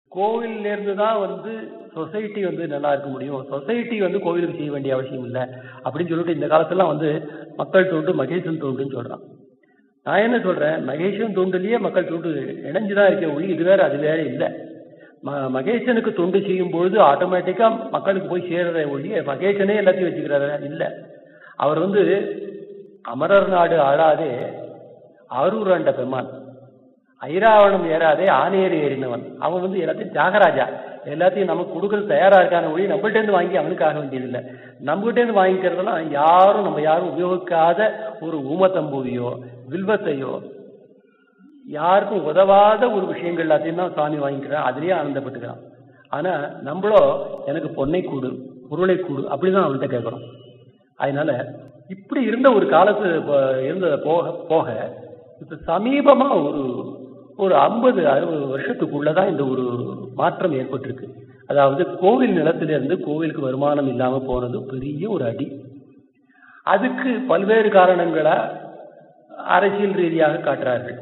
கோவிலிருந்து தான் சொசைட்டி நல்லா இருக்க முடியும். சொசைட்டி கோவிலுக்கு செய்ய வேண்டிய அவசியம் இல்லை அப்படின்னு சொல்லிட்டு இந்த காலத்துலாம் மக்கள் தொண்டு மகேசன் தொண்டுன்னு சொல்றான். நான் என்ன சொல்றேன், மகேசன் தொண்டுலயே மக்கள் தொண்டு இணைஞ்சுதான் இருக்க ஒளி இது வேற அது வேற இல்லை. மகேசனுக்கு தொண்டு செய்யும் பொழுது ஆட்டோமேட்டிக்கா மக்களுக்கு போய் சேர்ற ஒழிய மகேசனே எல்லாத்தையும் வச்சுக்கிறார இல்ல. அவர் அமரர் நாடு ஆளாதே ஆரூராண்ட பெம்மான், ஐராவணம் ஏறாதே ஆனேறு ஏறினவன். அவன் எல்லாத்தையும் தியாகராஜா, எல்லாத்தையும் நமக்கு கொடுக்கறது தயாரா இருக்கான ஒழி நம்மகிட்ட இருந்து வாங்கி அவனுக்கு ஆக வேண்டியதில்லை. நம்மகிட்ட இருந்து வாங்கிக்கிறதெல்லாம் நம்ம யாரும் உபயோகிக்காத ஒரு ஊமத்தம்பூவியோ வில்வத்தையோ யாருக்கும் உதவாத ஒரு விஷயங்கள் எல்லாத்தையும் தான் சுவாமி வாங்கிக்கிறான், அதுலயே ஆனந்தப்பட்டுக்கிறான். ஆனா நம்மளோ எனக்கு பொன்னை கூடு பொருளை கூடு அப்படிதான் அவன்கிட்ட கேட்கிறோம். அதனால இப்படி இருந்த ஒரு காலத்து இருந்த போக போக இப்ப சமீபமா ஒரு 50-60 வருஷத்துக்குள்ளதான் இந்த ஒரு மாற்றம் ஏற்பட்டிருக்கு. அதாவது கோவில் நிலத்திலிருந்து கோவிலுக்கு வருமானம் இல்லாம போனது பெரிய ஒரு அடி. அதுக்கு பல்வேறு காரணங்களா அரசியல் ரீதியாக காட்டுறார்கள்.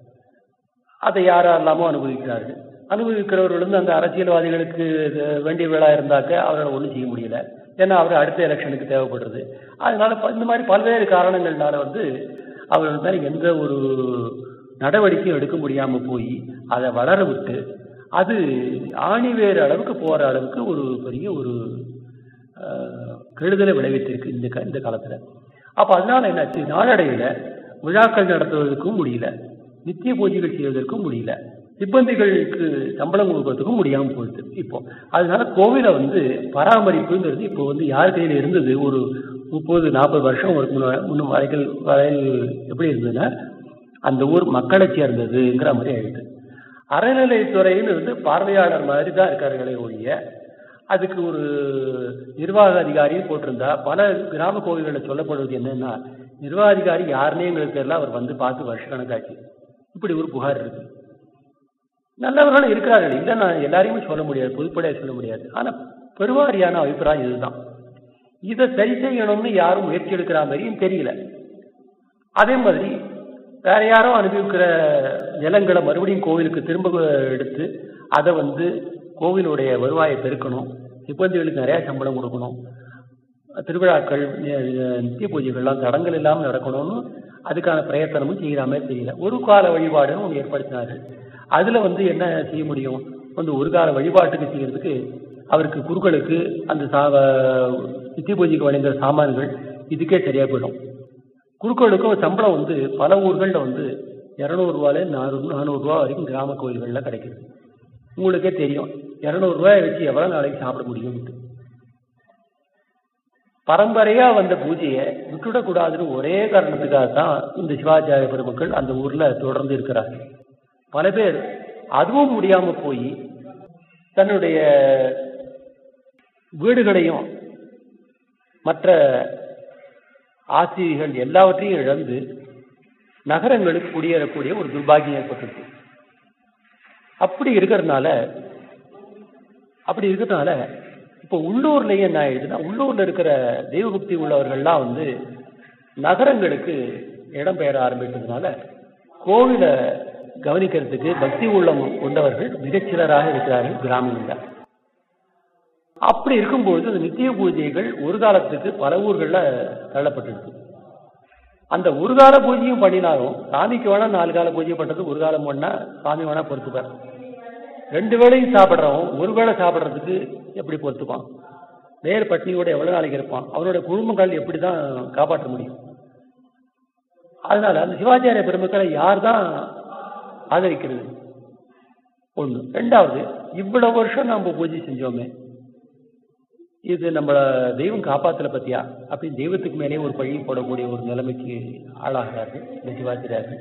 அதை யாரெல்லாமோ அனுபவிக்கிறார்கள். அனுபவிக்கிறவர்கள் அந்த அரசியல்வாதிகளுக்கு வேண்டிய வேளா இருந்தாக்க அவரால் ஒன்றும் செய்ய முடியல. ஏன்னா அவர் அடுத்த எலெக்ஷனுக்கு தேவைப்படுறது. அதனால இந்த மாதிரி பல்வேறு காரணங்கள்னால அவர்கள் மேல எந்த ஒரு நடவடிக்கையும் எடுக்க முடியாம போய் அதை வளர விட்டு அது ஆணிவேறு அளவுக்கு போற அளவுக்கு ஒரு பெரிய ஒரு கெடுதலை விளைவித்திருக்கு இந்த காலத்துல. அப்ப அதனால என்னாச்சு, நாளடைவில் விழாக்கள் நடத்துவதற்கும் முடியல, நித்திய பூஜைகள் செய்வதற்கும் முடியல, சிப்பந்திகளுக்கு சம்பளம் கொடுக்கறதுக்கும் முடியாம போயிடுது. இப்போ அதனால கோவிலை பராமரிப்புங்கிறது இப்போ யார் கையில இருந்தது, ஒரு 30-40 வருஷம் முன்னும் வரையில் எப்படி இருந்ததுன்னா அந்த ஊர் மக்களை சேர்ந்ததுங்கிற மாதிரி ஆயிடுது. அறநிலைத்துறைன்னு பார்வையாளர் மாதிரி தான் இருக்கார்களே ஒழிய அதுக்கு ஒரு நிர்வாக அதிகாரியும் போட்டிருந்தா. பல கிராம கோவில்களில் சொல்லப்படுவது என்னன்னா, நிர்வாக அதிகாரி யாருன்னே எங்களுக்கு தெரியல, அவர் பார்த்து வருஷ கணக்காச்சு. இப்படி ஒரு புகார் இருக்கு. நல்லவர்களும் இருக்கிறார்கள், இல்லை நான் எல்லாரையுமே சொல்ல முடியாது, பொதுப்படையாக சொல்ல முடியாது. ஆனா பெருவாரியான அபிப்பிராயம் இதுதான். இதை சரி செய்யணும்னு யாரும் முயற்சி எடுக்கிற மாதிரியும் தெரியல. அதே மாதிரி வேற யாரோ அனுபவிக்கிற நிலங்களை மறுபடியும் கோவிலுக்கு திரும்ப எடுத்து அதை கோவிலுடைய வருவாயை பெருக்கணும், சிப்பந்திகளுக்கு நிறைய சம்பளம் கொடுக்கணும், திருவிழாக்கள் நித்திய பூஜைகள்லாம் தடங்கள் இல்லாமல் நடக்கணும்னு அதுக்கான பிரயத்தனமும் செய்கிற மாதிரி தெரியல. ஒரு கால வழிபாடுன்னு ஒன்று ஏற்படுத்தினார்கள். அதுல என்ன செய்ய முடியும், ஒரு கால வழிபாட்டுக்கு செய்யறதுக்கு அவருக்கு குருக்களுக்கு அந்த நித்திய பூஜைக்கு வழங்குற சாமான்கள் இதுக்கே சரியா போயிடும். குருக்களுக்கும் சம்பளம் பல ஊர்கள்ல 200 ரூபாயில 400 ரூபா வரைக்கும் கிராம கோயில்கள்ல கிடைக்குது. உங்களுக்கே தெரியும் 200 ரூபாயை வச்சு எவ்வளவு நாளைக்கு சாப்பிட முடியும். பரம்பரையா வந்த பூஜையை விட்டுவிடக்கூடாதுன்னு ஒரே காரணத்துக்காக தான் இந்த சிவாச்சாரிய பெருமக்கள் அந்த ஊர்ல தொடர்ந்து இருக்கிறார்கள். பல பேர் அதுவும் முடியாம போய் தன்னுடைய வீடுகளையும் மற்ற ஆசிரியர்கள் எல்லாவற்றையும் இழந்து நகரங்களுக்கு குடியேறக்கூடிய ஒரு துர்பாகியம் ஏற்பட்டிருக்கு. அப்படி இருக்கிறதுனால இப்போ உள்ளூர்லயே என்ன ஆயிடுதுன்னா, உள்ளூர்ல இருக்கிற தெய்வபக்தி உள்ளவர்கள்லாம் நகரங்களுக்கு இடம்பெயர ஆரம்பித்ததுனால கோவிலை கவனிக்கிறதுக்கு பக்தி உள்ளம் கொண்டவர்கள் மிகச்சிலராக இருக்கிறார்கள் கிராமங்களில். அப்படி இருக்கும்போது அந்த நித்திய பூஜைகள் ஒரு காலத்துக்கு பல ஊர்கள்ல தள்ளப்பட்டிருக்கு. அந்த ஒரு கால பூஜையும் பண்ணினாலும் சாமிக்கு வேணா 4 கால பூஜை பண்றது, ஒரு காலம் பண்ணா சாமி வேணா பொறுத்துப்பார். 2 வேளையும் சாப்பிட்றவன் ஒரு வேளை சாப்பிட்றதுக்கு எப்படி பொறுத்துப்பான்? வேறு பட்னியோட எவ்வளவு நாளைக்கு இருப்பான்? அவனோட குடும்பங்கள் எப்படிதான் காப்பாற்ற முடியும்? அதனால அந்த சிவாச்சாரிய பெருமக்களை யார் தான் ஆதரிக்கிறது? ஒண்ணு. ரெண்டாவது, இவ்வளவு வருஷம் நம்ம பூஜை செஞ்சோமே, இது நம்ம தெய்வம் காப்பாத்தல பத்தியா அப்படின்னு தெய்வத்துக்கு மேலே ஒரு பழி போடக்கூடிய ஒரு நிலைமைக்கு ஆளாகிறார்கள் இந்த சிவாச்சாரியார்கள்.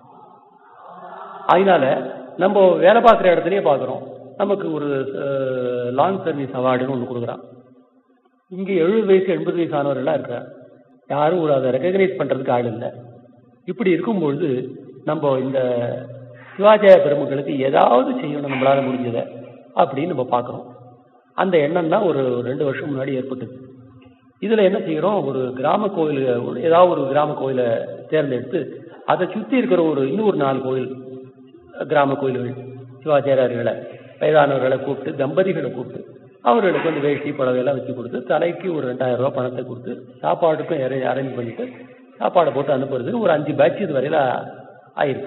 அதனால நம்ம வேலை பார்க்குற இடத்துலயே பார்க்குறோம், நமக்கு ஒரு லாங் சர்வீஸ் அவார்டுன்னு ஒன்று கொடுக்குறான். இங்கே 70 வயசு 80 வயசு ஆனவர்கள்லாம் இருக்கிறார், யாரும் அதை ரெகக்னைஸ் பண்றதுக்கு ஆள் இல்லை. இப்படி இருக்கும்பொழுது நம்ம இந்த சிவாச்சாரிய பெருமக்களுக்கு ஏதாவது செய்யணும் நம்மளால முடிஞ்சதை அப்படின்னு நம்ம பார்க்குறோம். அந்த எண்ணம் தான் ஒரு 2 வருஷம் முன்னாடி ஏற்பட்டது. இதுல என்ன செய்யறோம், ஒரு கிராம கோயில், ஏதாவது ஒரு கிராம கோயிலை தேர்ந்தெடுத்து அதை சுற்றி இருக்கிற இன்னொரு 4 கோயில் கிராம கோயில்கள் சிவாச்சாரியர்களை வயதானவர்களை கூப்பிட்டு தம்பதிகளை கூப்பிட்டு அவர்களுக்கு வந்து வேஷ்டி புடவையெல்லாம் வச்சு கொடுத்து தலைக்கு ஒரு 2000 ரூபா பணத்தை கொடுத்து சாப்பாடுக்கும் அரேஞ்ச் பண்ணிட்டு சாப்பாடை போட்டு அனுப்புறது ஒரு 5 பேட்ச் இது வரையில ஆயிருக்கு.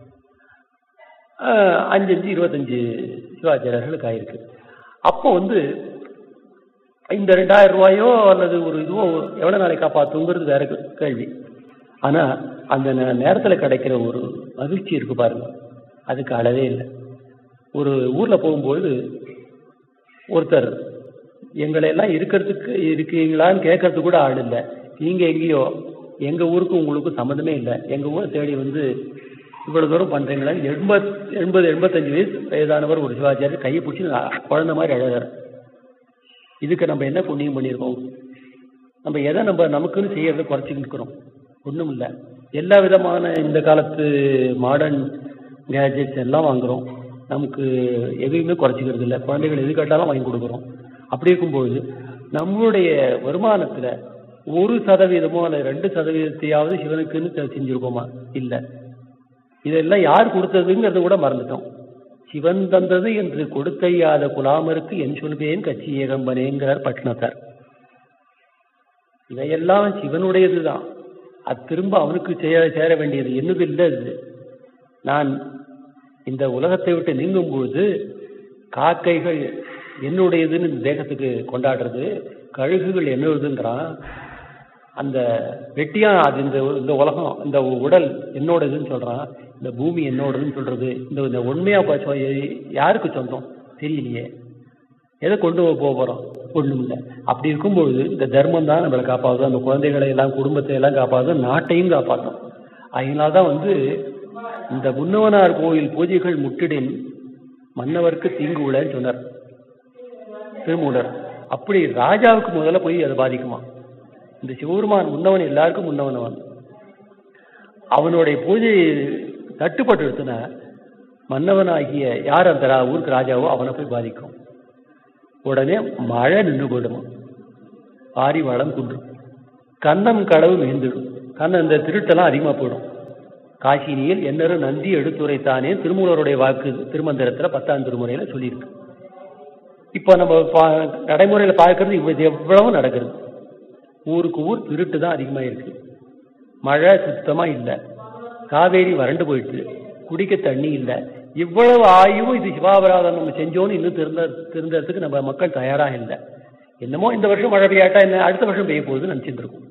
5 25 சிவாச்சாரியர்களுக்கு ஆயிருக்கு. அப்போ வந்து இந்த 2000 ரூபாயோ அல்லது ஒரு இதுவோ எவ்வளவு நாளை காப்பாற்றுங்கிறது வேற கேள்வி. ஆனா அந்த நேரத்துல கிடைக்கிற ஒரு மகிழ்ச்சி இருக்கு பாருங்க, அதுக்கு அளவே இல்லை. ஒரு ஊர்ல போகும்போது ஒருத்தர் எங்களை எல்லாம் இருக்கீங்களான்னு கேட்கறதுக்கு கூட ஆள் இல்லை. நீங்க எங்கேயோ, எங்க ஊருக்கும் உங்களுக்கும் சம்மந்தமே இல்லை, எங்க ஊரை தேடி வந்து இவ்வளவு தூரம் பண்றீங்களா? 85 வயசு வயதானவர் ஒரு சிவாச்சாரியர் கையை பிடிச்சி குழந்தை மாதிரி அழகார். இதுக்கு நம்ம என்ன புண்ணியம் பண்ணியிருக்கோம்? நம்ம எதை நமக்குன்னு செய்யறதை குறைச்சிக்கிட்டு இருக்கிறோம்? ஒன்றும் இல்லை. எல்லா விதமான இந்த காலத்து மாடர்ன் கேஜெட்ஸ் எல்லாம் வாங்குறோம், நமக்கு எதுவுமே குறைச்சிக்கிறது இல்லை. குழந்தைகள் எது கேட்டாலும் வாங்கி கொடுக்குறோம். அப்படி இருக்கும்போது நம்மளுடைய வருமானத்துல 1% அல்லது 2% சிவனுக்குன்னு செஞ்சிருக்கோமா? இல்லை. இதெல்லாம் யார் கொடுத்ததுங்கிறத கூட மறந்துட்டோம். சிவன் தந்தது என்று கொடுக்கையாத குலாமருக்கு என் சொல்வேன் கட்சி ஏகம்பனேங்கிறார் பட்னத்தார். இதையெல்லாம் சிவனுடையதுதான், அது திரும்ப அவனுக்கு சேர வேண்டியது என்னது இல்லை. இது நான் இந்த உலகத்தை விட்டு நீங்கும் பொழுது காக்கைகள் என்னுடையதுன்னு இந்த தேகத்துக்கு கொண்டாடுறது, கழுகுகள் என்னுடையதுங்கிறான். அந்த வெட்டியா அது இந்த உலகம், இந்த உடல் என்னோடதுன்னு சொல்றான், இந்த பூமி என்னோடதுன்னு சொல்றது. இந்த உண்மையா யாருக்கு சொந்தம் தெரியலையே. எதை கொண்டு போறோம்? ஒண்ணும் இல்லை. அப்படி இருக்கும்பொழுது இந்த தர்மம் தான் நம்மளை காப்பாற்றும், அந்த குழந்தைகளை எல்லாம் குடும்பத்தை எல்லாம் காப்பாற்றும், நாட்டையும் காப்பாற்றும். அதனால்தான் வந்து இந்த முன்னவனார் கோயில் பூஜைகள் முட்டிடின் மன்னவருக்கு தீங்கு உள்ளன்னு சொன்னார் திருமூலர். அப்படி ராஜாவுக்கு முதல்ல போய் அதை பாதிக்குமா? இந்த சிவபெருமான் முன்னவன், எல்லாருக்கும் முன்னவனவன். அவனுடைய பூஜை தட்டுப்பட்டு எடுத்துனா மன்னவனாகிய யார் அந்த ஊருக்கு ராஜாவோ அவனை போய் பாதிக்கும். உடனே மழை நின்று போயிடுமா, ஆரி வளம் குன்றும், கண்ணம் களவு மிகுந்துடும், கண்ணன் இந்த திருட்டெல்லாம் அதிகமாக போயிடும். காசினியில் என்னரும் நந்தி எடுத்துரைத்தானே திருமூலருடைய வாக்கு திருமந்திரத்துல 10ஆம் திருமுறையில சொல்லியிருக்கு. இப்போ நம்ம நடைமுறையில பார்க்கறது இது எவ்வளவு நடக்கிறது. ஊருக்கு ஊர் திருட்டு தான் அதிகமாக இருக்கு. மழை சுத்தமா இல்லை, காவேரி வறண்டு போயிட்டு, குடிக்க தண்ணி இல்லை. இவ்வளவு ஆயும் இது சிவாபராதம் நம்ம செஞ்சோன்னு இன்னும் திருந்தறதுக்கு நம்ம மக்கள் தயாராக இல்லை. என்னமோ இந்த வருஷம் மழை பெய்யாட்டா என்ன, அடுத்த வருஷம் பெய்ய போகுதுன்னு நினைச்சிட்டு இருக்கும்.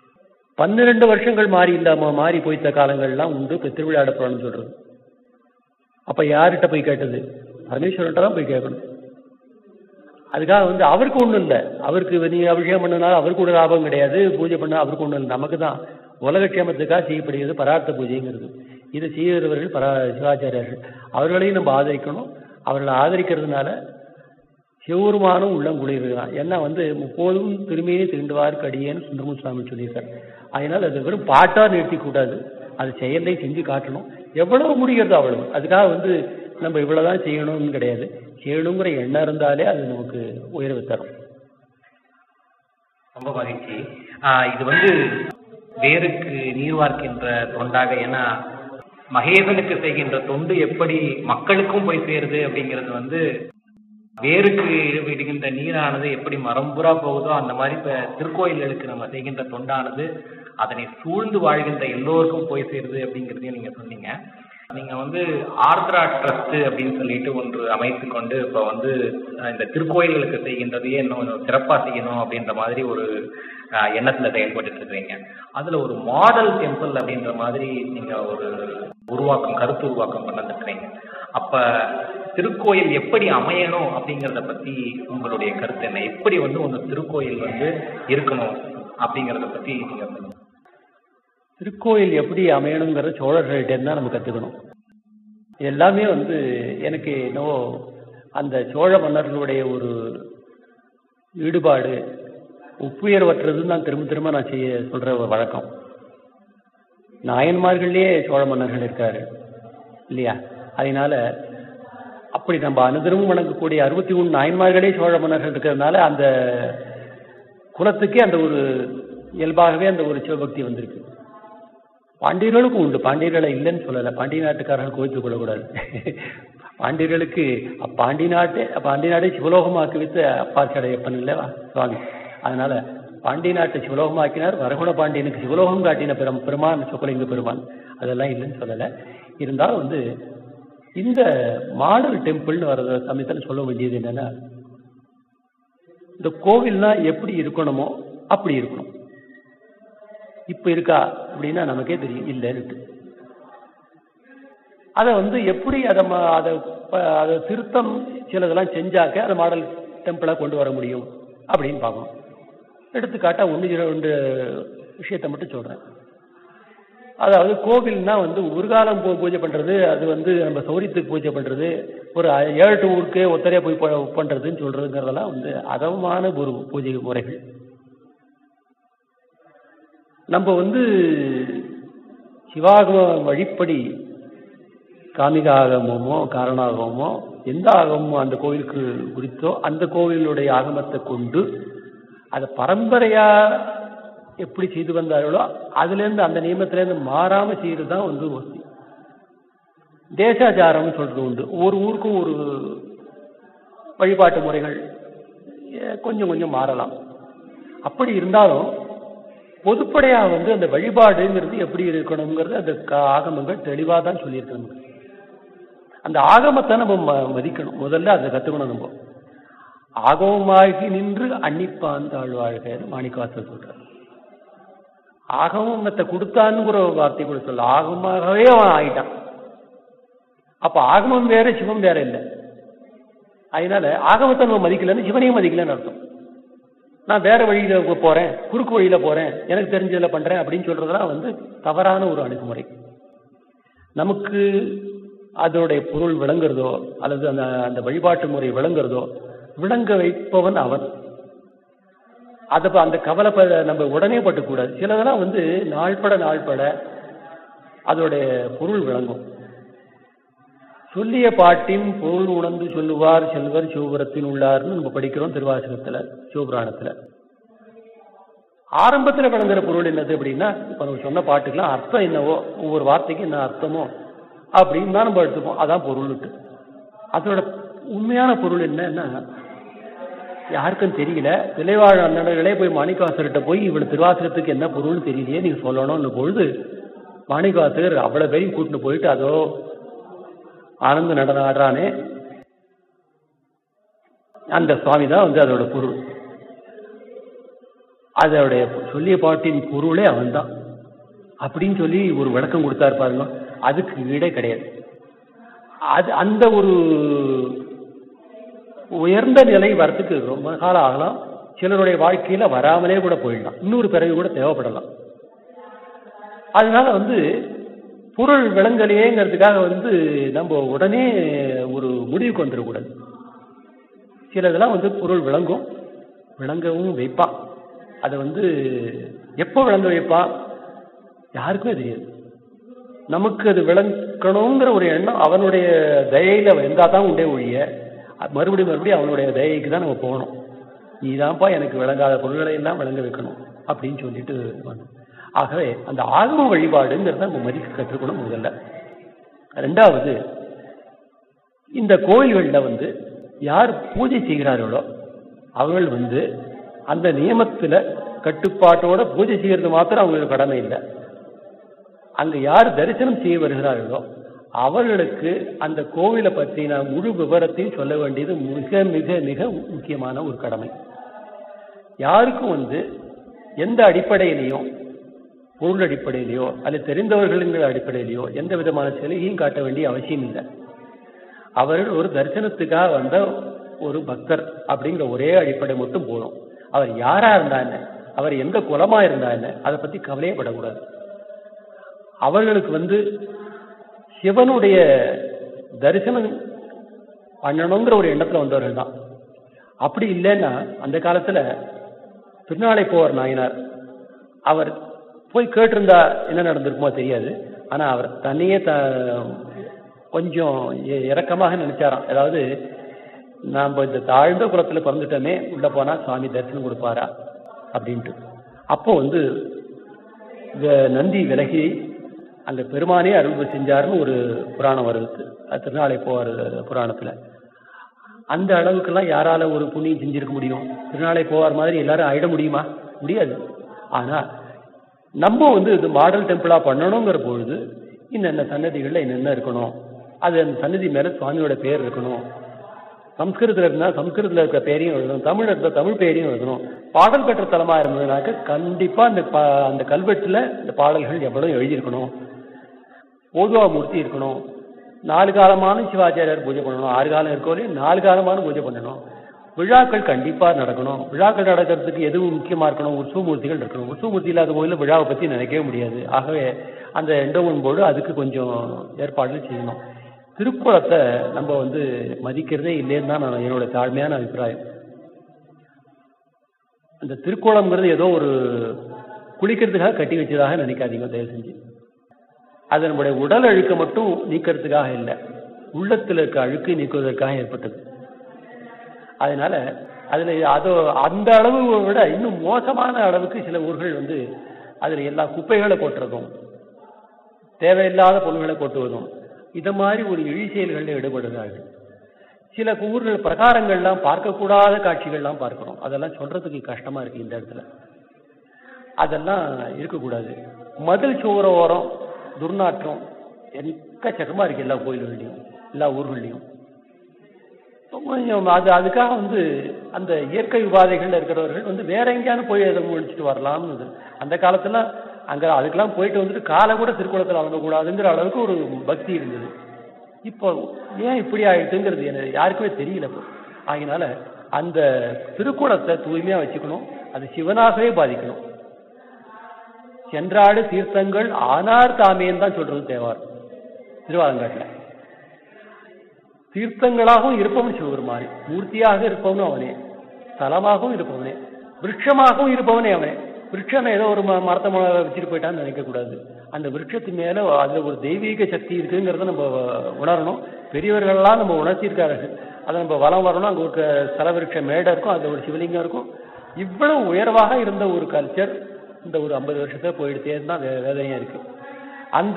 12 வருஷங்கள் மாறி போய்த்த காலங்கள்லாம் உண்டு. இப்போ திருவிழாட போறோம்னு சொல்றது. அப்ப யார்கிட்ட போய் கேட்டது? பரமேஸ்வரன்ட்ட தான் போய் கேட்கணும். அதுக்காக வந்து அவருக்கு ஒன்றும் இல்லை, அவருக்கு நீ அபிஷேகம் பண்ணனால அவருக்கு கூட லாபம் கிடையாது, பூஜை பண்ண அவருக்கு ஒன்றும் இல்லை. நமக்கு தான் உலகக்ஷேமத்துக்காக செய்யப்படுகிறது பரார்த்த பூஜைங்கிறது. இதை செய்கிறவர்கள் சிவாச்சாரியர்கள், அவர்களையும் நம்ம ஆதரிக்கணும். அவர்களை ஆதரிக்கிறதுனால சிவபெருமானும் உள்ளம் குளிர்தான். ஏன்னா வந்து முப்போதும் திரும்பியே திருண்டுவார் கடியேன்னு சுந்தரமூர்த்தி சுவாமி சொல்லியிருக்கார். அதனால அது வெறும் பாட்டா நிறுத்தி கூடாது, அது செயலை செஞ்சு காட்டணும். எவ்வளவு முடிகிறதோ அவ்வளவு. அதுக்காக வந்து நம்ம இவ்வளவுதான் செய்யணும்னு கிடையாது, செய்யணுங்கிற எண்ணம் இருந்தாலே அது நமக்கு உயர்வு தரும். ரொம்ப மகிழ்ச்சி. இது வந்து வேருக்கு நீர்வார்க்கின்ற தொண்டாக, ஏன்னா மகேசனுக்கு செய்கின்ற தொண்டு எப்படி மக்களுக்கும் போய் சேருது அப்படிங்கிறது வந்து வேருக்கு விடுகின்ற நீரானது எப்படி மரம்புறா போகுதோ அந்த மாதிரி இப்ப திருக்கோயில்களுக்கு நம்ம செய்கின்ற தொண்டானது அதனை சூழ்ந்து வாழ்கின்ற எல்லோருக்கும் போய் சேருது அப்படிங்கிறதையும் நீங்க சொன்னீங்க. நீங்க வந்து ஆர்த்ரா ட்ரஸ்ட் அப்படின்னு சொல்லிட்டு ஒன்று அமைத்து கொண்டு இப்ப வந்து இந்த திருக்கோயில்களுக்கு செய்கின்றதையே இன்னும் சிறப்பா செய்யணும் அப்படின்ற மாதிரி ஒரு எண்ணத்துல செயல்பட்டு இருக்கிறீங்க. அதுல ஒரு மாடல் டெம்பிள் அப்படின்ற மாதிரி நீங்க ஒரு கருத்து உருவாக்கம் பண்ணிருக்கிறீங்க. அப்ப திருக்கோயில் எப்படி அமையணும் அப்படிங்கிறத பத்தி உங்களுடைய கருத்து என்ன? எப்படி வந்து ஒரு திருக்கோயில் வந்து இருக்கணும் அப்படிங்கிறத பத்தி நீங்க சொல்லுங்க. திருக்கோயில் எப்படி அமையணுங்கிறத சோழர்கள்ட்ட தான் நம்ம கத்துக்கணும். எல்லாமே வந்து எனக்கு என்னவோ அந்த சோழ மன்னர்களுடைய ஒரு ஈடுபாடு ஒப்புயர்வற்றதுன்னு நான் திரும்ப நான் சொல்ற ஒரு வழக்கம். நாயன்மார்கள்லயே சோழ மன்னர்கள் இருக்காரு இல்லையா? அதனால அப்படி நம்ம அனுதினமும் வணங்கக்கூடிய 63 நாயன்மார்களே சோழ மன்னர்கள் இருக்கிறதுனால அந்த குலத்துக்கே அந்த ஒரு இயல்பாகவே அந்த ஒரு சிவபக்தி வந்திருக்கு. பாண்டியர்களுக்கும் உண்டு, பாண்டியர்களை இல்லைன்னு சொல்லலை, பாண்டிய நாட்டுக்காரர்கள் கோவித்துக் கொள்ளக்கூடாது. பாண்டியர்களுக்கு பாண்டி நாட்டை சிவலோகமாக்கி வைத்த அப்பார் சடையப்பன் இல்லவா சுவாமி. அதனால பாண்டி நாட்டை சிவலோகமாக்கினார். வரகுண பாண்டியனுக்கு சிவலோகம் காட்டின பெருமான் சொக்கலிங்க பெருமான். அதெல்லாம் இல்லைன்னு சொல்லலை. இருந்தாலும் இந்த மாடல் டெம்பிள்னு வர்ற சமயத்தில் சொல்ல வேண்டியது என்னன்னா, இந்த கோவில்னா எப்படி இருக்கணுமோ அப்படி இருக்கணும். இப்ப இருக்கா அப்படின்னா நமக்கே தெரியும் இல்லைன்னு. அதை எப்படி அதை திருத்தம் சிலதெல்லாம் செஞ்சாக்க அதை மாடல் டெம்பிளா கொண்டு வர முடியும் அப்படின்னு பார்க்கணும். எடுத்துக்காட்டா 1-2 விஷயத்தை மட்டும் சொல்றேன். அதாவது கோவில்னா ஒரு பூஜை பண்றது, அது நம்ம சௌரியத்துக்கு பூஜை பண்றது, ஒரு 7 ஊருக்கு ஒத்தரையா போய் பண்றதுன்னு சொல்றதுங்கிறதெல்லாம் அதமான ஒரு பூஜை முறைகள். நம்ம சிவாகம வழிப்படி காமிக ஆகமமோ காரணாகமோ எந்த ஆகமோ அந்த கோவிலுக்கு குறித்தோ அந்த கோவிலுடைய ஆகமத்தை கொண்டு அதை பரம்பரையா எப்படி செய்து வந்தார்களோ அதுல இருந்து அந்த நியமத்திலேருந்து மாறாம செய்யறதுதான் வசதி. தேசாச்சாரம் சொல்றது உண்டு. ஒரு ஊருக்கும் ஒரு வழிபாட்டு முறைகள் கொஞ்சம் கொஞ்சம் மாறலாம். அப்படி இருந்தாலும் பொதுப்படையா அந்த வழிபாடுங்கிறது எப்படி இருக்கணுங்கிறது அந்த ஆகமங்கள் தெளிவா தான் சொல்லியிருக்காங்க. அந்த ஆகமத்தை நம்ம மதிக்கணும். முதல்ல அதை கத்துக்கணும். நம்ம ஆகமமாகி நின்று அன்னிப்பான் தாழ்வாழ்க மாணிக்கவாசகர் சொல்றார். ஆகமத்தை கொடுத்தான்ங்கிற வார்த்தை கூட சொல்ல, ஆகமாகவே அவன் ஆயிட்டான். அப்ப ஆகமம் வேற சிவம் வேற இல்லை. அதனால ஆகமத்தை நம்ம மதிக்கலன்னு சிவனையும் மதிக்கலன்னு அர்த்தம். நான் வேற வழியில போறேன், குறுக்கு வழியில போறேன், எனக்கு தெரிஞ்சதுல பண்றேன் அப்படின்னு சொல்றதெல்லாம் தவறான ஒரு அணுகுமுறை. நமக்கு அதோடைய பொருள் விளங்குறதோ அல்லது அந்த வழிபாட்டு முறை விளங்குறதோ விளங்க வைப்பவன் அவன். அந்த கவலை நம்ம உடனே பட்டுக்கூடாது. சிலதெல்லாம் நாள்பட அதோடைய பொருள் விளங்கும். சொல்லிய பாட்டின் பொருள் உணர்ந்து சொல்லுவார் செல்வர் சிவபுரத்தின் உள்ளார்னு நம்ம படிக்கிறோம் திருவாசகத்துல, சிவபுராணத்துல. ஆரம்பத்துல விளங்குற பொருள் என்னது அப்படின்னா, இப்ப நம்ம சொன்ன பாட்டுக்கெல்லாம் அர்த்தம் என்னவோ, ஒவ்வொரு வார்த்தைக்கு என்ன அர்த்தமோ அப்படின்னு தான் நம்ம எடுத்துப்போம். அதான் பொருள். அதோட உண்மையான பொருள் என்னன்னா யாருக்கும் தெரியல. விளைவாழ் அண்ணனர்களே போய் மாணிக்கவாசகர்கிட்ட போய் இவ்வளவு திருவாசகத்துக்கு என்ன பொருள்னு தெரியலையே நீங்க சொல்லணும்னு பொழுது மாணிக்கவாசகர் அவ்வளவு பேரையும் கூட்டிட்டு போயிட்டு அதோ ஆனந்த நடனம் ஆடுறானே அந்த சுவாமி தான் அதோட பொருள். அதோடைய சொல்லிய பாட்டின் பொருளே அவன் தான் அப்படின்னு சொல்லி ஒரு விளக்கம் கொடுத்தாரு பாருங்க. அதுக்கு ஈடே கிடையாது. அந்த ஒரு உயர்ந்த நிலை வரத்துக்கு ரொம்ப காலம் ஆகலாம். சிலருடைய வாழ்க்கையில வராமலே கூட போயிடலாம், இன்னொரு பிறகு கூட தேவைப்படலாம். அதனால பொருள் விளங்கலையேங்கிறதுக்காக நம்ம உடனே ஒரு முடிவுக்கு வந்துடக்கூடாது. சிலதெல்லாம் பொருள் விளங்கவும் வைப்பான். அதை எப்போ விளங்க வைப்பான் யாருக்குமே தெரியாது. நமக்கு அது விளங்கணுங்கிற ஒரு எண்ணம் அவனுடைய தயையில வந்தாதான் உண்டே ஒழிய மறுபடியும் அவனுடைய தயைக்கு தான் நம்ம போகணும். நீதான்ப்பா எனக்கு விளங்காத பொருள்களை எல்லாம் விளங்க வைக்கணும் அப்படின்னு சொல்லிட்டு வந்தோம். ஆகவே அந்த ஆகம வழிபாடுங்கிறத நம்ம மதிக்க கற்றுக்கணும் முதல்ல. ரெண்டாவது, இந்த கோயில்கள்ல யார் பூஜை செய்கிறார்களோ அவர்கள் அந்த நியமத்துல கட்டுப்பாட்டோட பூஜை செய்யறது மாத்திரம் அவங்களுக்கு கடமை இல்லை. அங்க யார் தரிசனம் செய்ய வருகிறார்களோ அவர்களுக்கு அந்த கோவிலை பற்றின முழு விவரத்தையும் சொல்ல வேண்டியது மிக மிக மிக முக்கியமான ஒரு கடமை. யாருக்கும் எந்த அடிப்படையிலையும் பொருள் அடிப்படையிலையோ அல்லது தெரிந்தவர்களின் அடிப்படையிலையோ எந்த விதமான சலுகையும் காட்ட வேண்டிய அவசியம் இல்லை. அவர்கள் ஒரு தரிசனத்துக்காக வந்த ஒரு பக்தர் அப்படிங்கிற ஒரே அடிப்படை மட்டும் போதும். அவர் யாரா இருந்தா என்ன, அவர் எந்த குலமா இருந்தா என்ன, அதை பத்தி கவலையே படக்கூடாது. அவர்களுக்கு சிவனுடைய தரிசனம் பண்ணணுங்கிற ஒரு எண்ணத்துல வந்தவர்கள் தான். அப்படி இல்லைன்னா அந்த காலத்துல திருநாளை போவார் நாயனார், அவர் போய் கேட்டிருந்தா என்ன நடந்திருக்குமோ தெரியாது. ஆனா அவர் தன்னையே கொஞ்சம் இரக்கமாக நினைச்சாராம். அதாவது நாம இந்த தாழ்ந்த குலத்துல பிறந்துட்டோமே, உள்ள போனா சுவாமி தரிசனம் கொடுப்பாரா அப்படின்ட்டு. அப்போ நந்தி விலகி அங்க பெருமானே அருள் செஞ்சாருன்னு ஒரு புராணம் வருது, திருநாளை போவார் புராணத்துல. அந்த அளவுக்கெல்லாம் யாரால ஒரு புண்ணியம் செஞ்சிருக்க முடியும்? திருநாளை போவார் மாதிரி எல்லாரும் ஆயிட முடியுமா? முடியாது. ஆனா நம்ம இது மாடல் டெம்பிளா பண்ணணுங்கிற பொழுது இன்னென்ன சன்னதிகள்ல என்னென்ன இருக்கணும், அது அந்த சன்னதி மேல சுவாமியோட பேர் இருக்கணும். சம்ஸ்கிருதத்துல இருந்தா சம்ஸ்கிருதத்துல இருக்க பேரையும் எழுதணும், தமிழ் இருந்தா தமிழ் பேரையும் எழுதணும். பாடல் பெற்ற தலமா இருந்ததுனாக்க கண்டிப்பா அந்த கல்வெட்டுல இந்த பாடல்கள் எவ்வளவு எழுதியிருக்கணும். ஓதுவா மூர்த்தி இருக்கணும். 4 காலமான சிவாச்சாரியார் பூஜை பண்ணணும். 6 காலம் இருக்கோலே 4 காலமான பூஜை பண்ணணும். விழாக்கள் கண்டிப்பா நடக்கணும். விழாக்கள் நடக்கிறதுக்கு எதுவும் முக்கியமா இருக்கணும்? உற்சவமூர்த்திகள் இருக்கணும். உற்சவமூர்த்தி இல்லாத கோயில விழாவை பத்தி நினைக்கவே முடியாது. ஆகவே அந்த எண்டோமென்ட் போர்டு அதுக்கு கொஞ்சம் ஏற்பாடுகள் செய்யணும். திருக்குளத்தை நம்ம மதிக்கிறதே இல்லைன்னு தான் என்னோட தாழ்மையான அபிப்பிராயம். அந்த திருக்குளம்ங்கிறது ஏதோ ஒரு குளிக்கிறதுக்காக கட்டி வச்சதாக நினைக்காதீங்க தயவு செஞ்சு. அது நம்முடைய உடல் அழுக்க மட்டும் நீக்கிறதுக்காக இல்லை, உள்ளத்தில் இருக்க அழுக்கை நீக்குவதற்காக ஏற்பட்டது. அதனால அதுல அந்த அளவு விட இன்னும் மோசமான அளவுக்கு சில ஊர்கள் அதுல எல்லா குப்பைகளை கொட்டுறதும் தேவையில்லாத பொருள்களை கொட்டுவதும் இத மாதிரி ஒரு இழி செயல்களில் ஈடுபடுகிறார்கள். சில ஊர்கள் பிரகாரங்கள்லாம் பார்க்கக்கூடாத காட்சிகள்லாம் பார்க்கிறோம். அதெல்லாம் சொல்றதுக்கு கஷ்டமா இருக்கு இந்த இடத்துல. அதெல்லாம் இருக்கக்கூடாது. மதில் சுவர ஓரம் துர்நாற்றம் எக்கச்சக்கமா இருக்கு எல்லா கோயில்கள்லையும் எல்லா ஊர்கள்லையும். கொஞ்சம் அதுக்காக அந்த இயற்கை உபாதைகள்ல இருக்கிறவர்கள் வேற எங்கேயாவது போய் அதை முடிச்சுட்டு வரலாம்னு அந்த காலத்துல அங்க அதுக்கெல்லாம் போயிட்டு காலை கூட திருக்குளத்தில் வழங்கக்கூடாதுங்கிற அளவுக்கு ஒரு பக்தி இருந்தது. இப்போ ஏன் இப்படி ஆயிடுச்சுங்கிறது எனக்கு யாருக்குமே தெரியல. அதனால அந்த திருக்குளத்தை தூய்மையா வச்சுக்கணும். அது சிவனாகவே பாதிக்கணும். சென்றாடு தீர்த்தங்கள் ஆனார் தாமேன்னு தான் சொல்றது தேவாரம் திருவாலங்காட்டுல. தீர்த்தங்களாகவும் இருப்பவன் சிவபெருமானே, மூர்த்தியாக இருப்பவனும் அவனே, ஸ்தலமாகவும் இருப்பவனே, விருட்சமாகவும் இருப்பவனே அவனே. விருட்சம் ஏதோ ஒரு மரத்தை வச்சுட்டு போயிட்டான்னு நினைக்க கூடாது. அந்த விருட்சத்து மேல அதுல ஒரு தெய்வீக சக்தி இருக்குங்கிறத நம்ம உணரணும். பெரியவர்கள்லாம் நம்ம உணர்த்தியிருக்கார்கள். அதை நம்ம வலம் வரணும். அங்க ஒரு ஸ்தல விருட்ச மேடை இருக்கும், அதுல ஒரு சிவலிங்கம் இருக்கும். இவ்வளவு உயர்வாக இருந்த ஒரு கல்ச்சர் இந்த ஒரு 50 வருஷத்துல போயிடுத்தேன்னு தான் வேதனையா இருக்கு. அந்த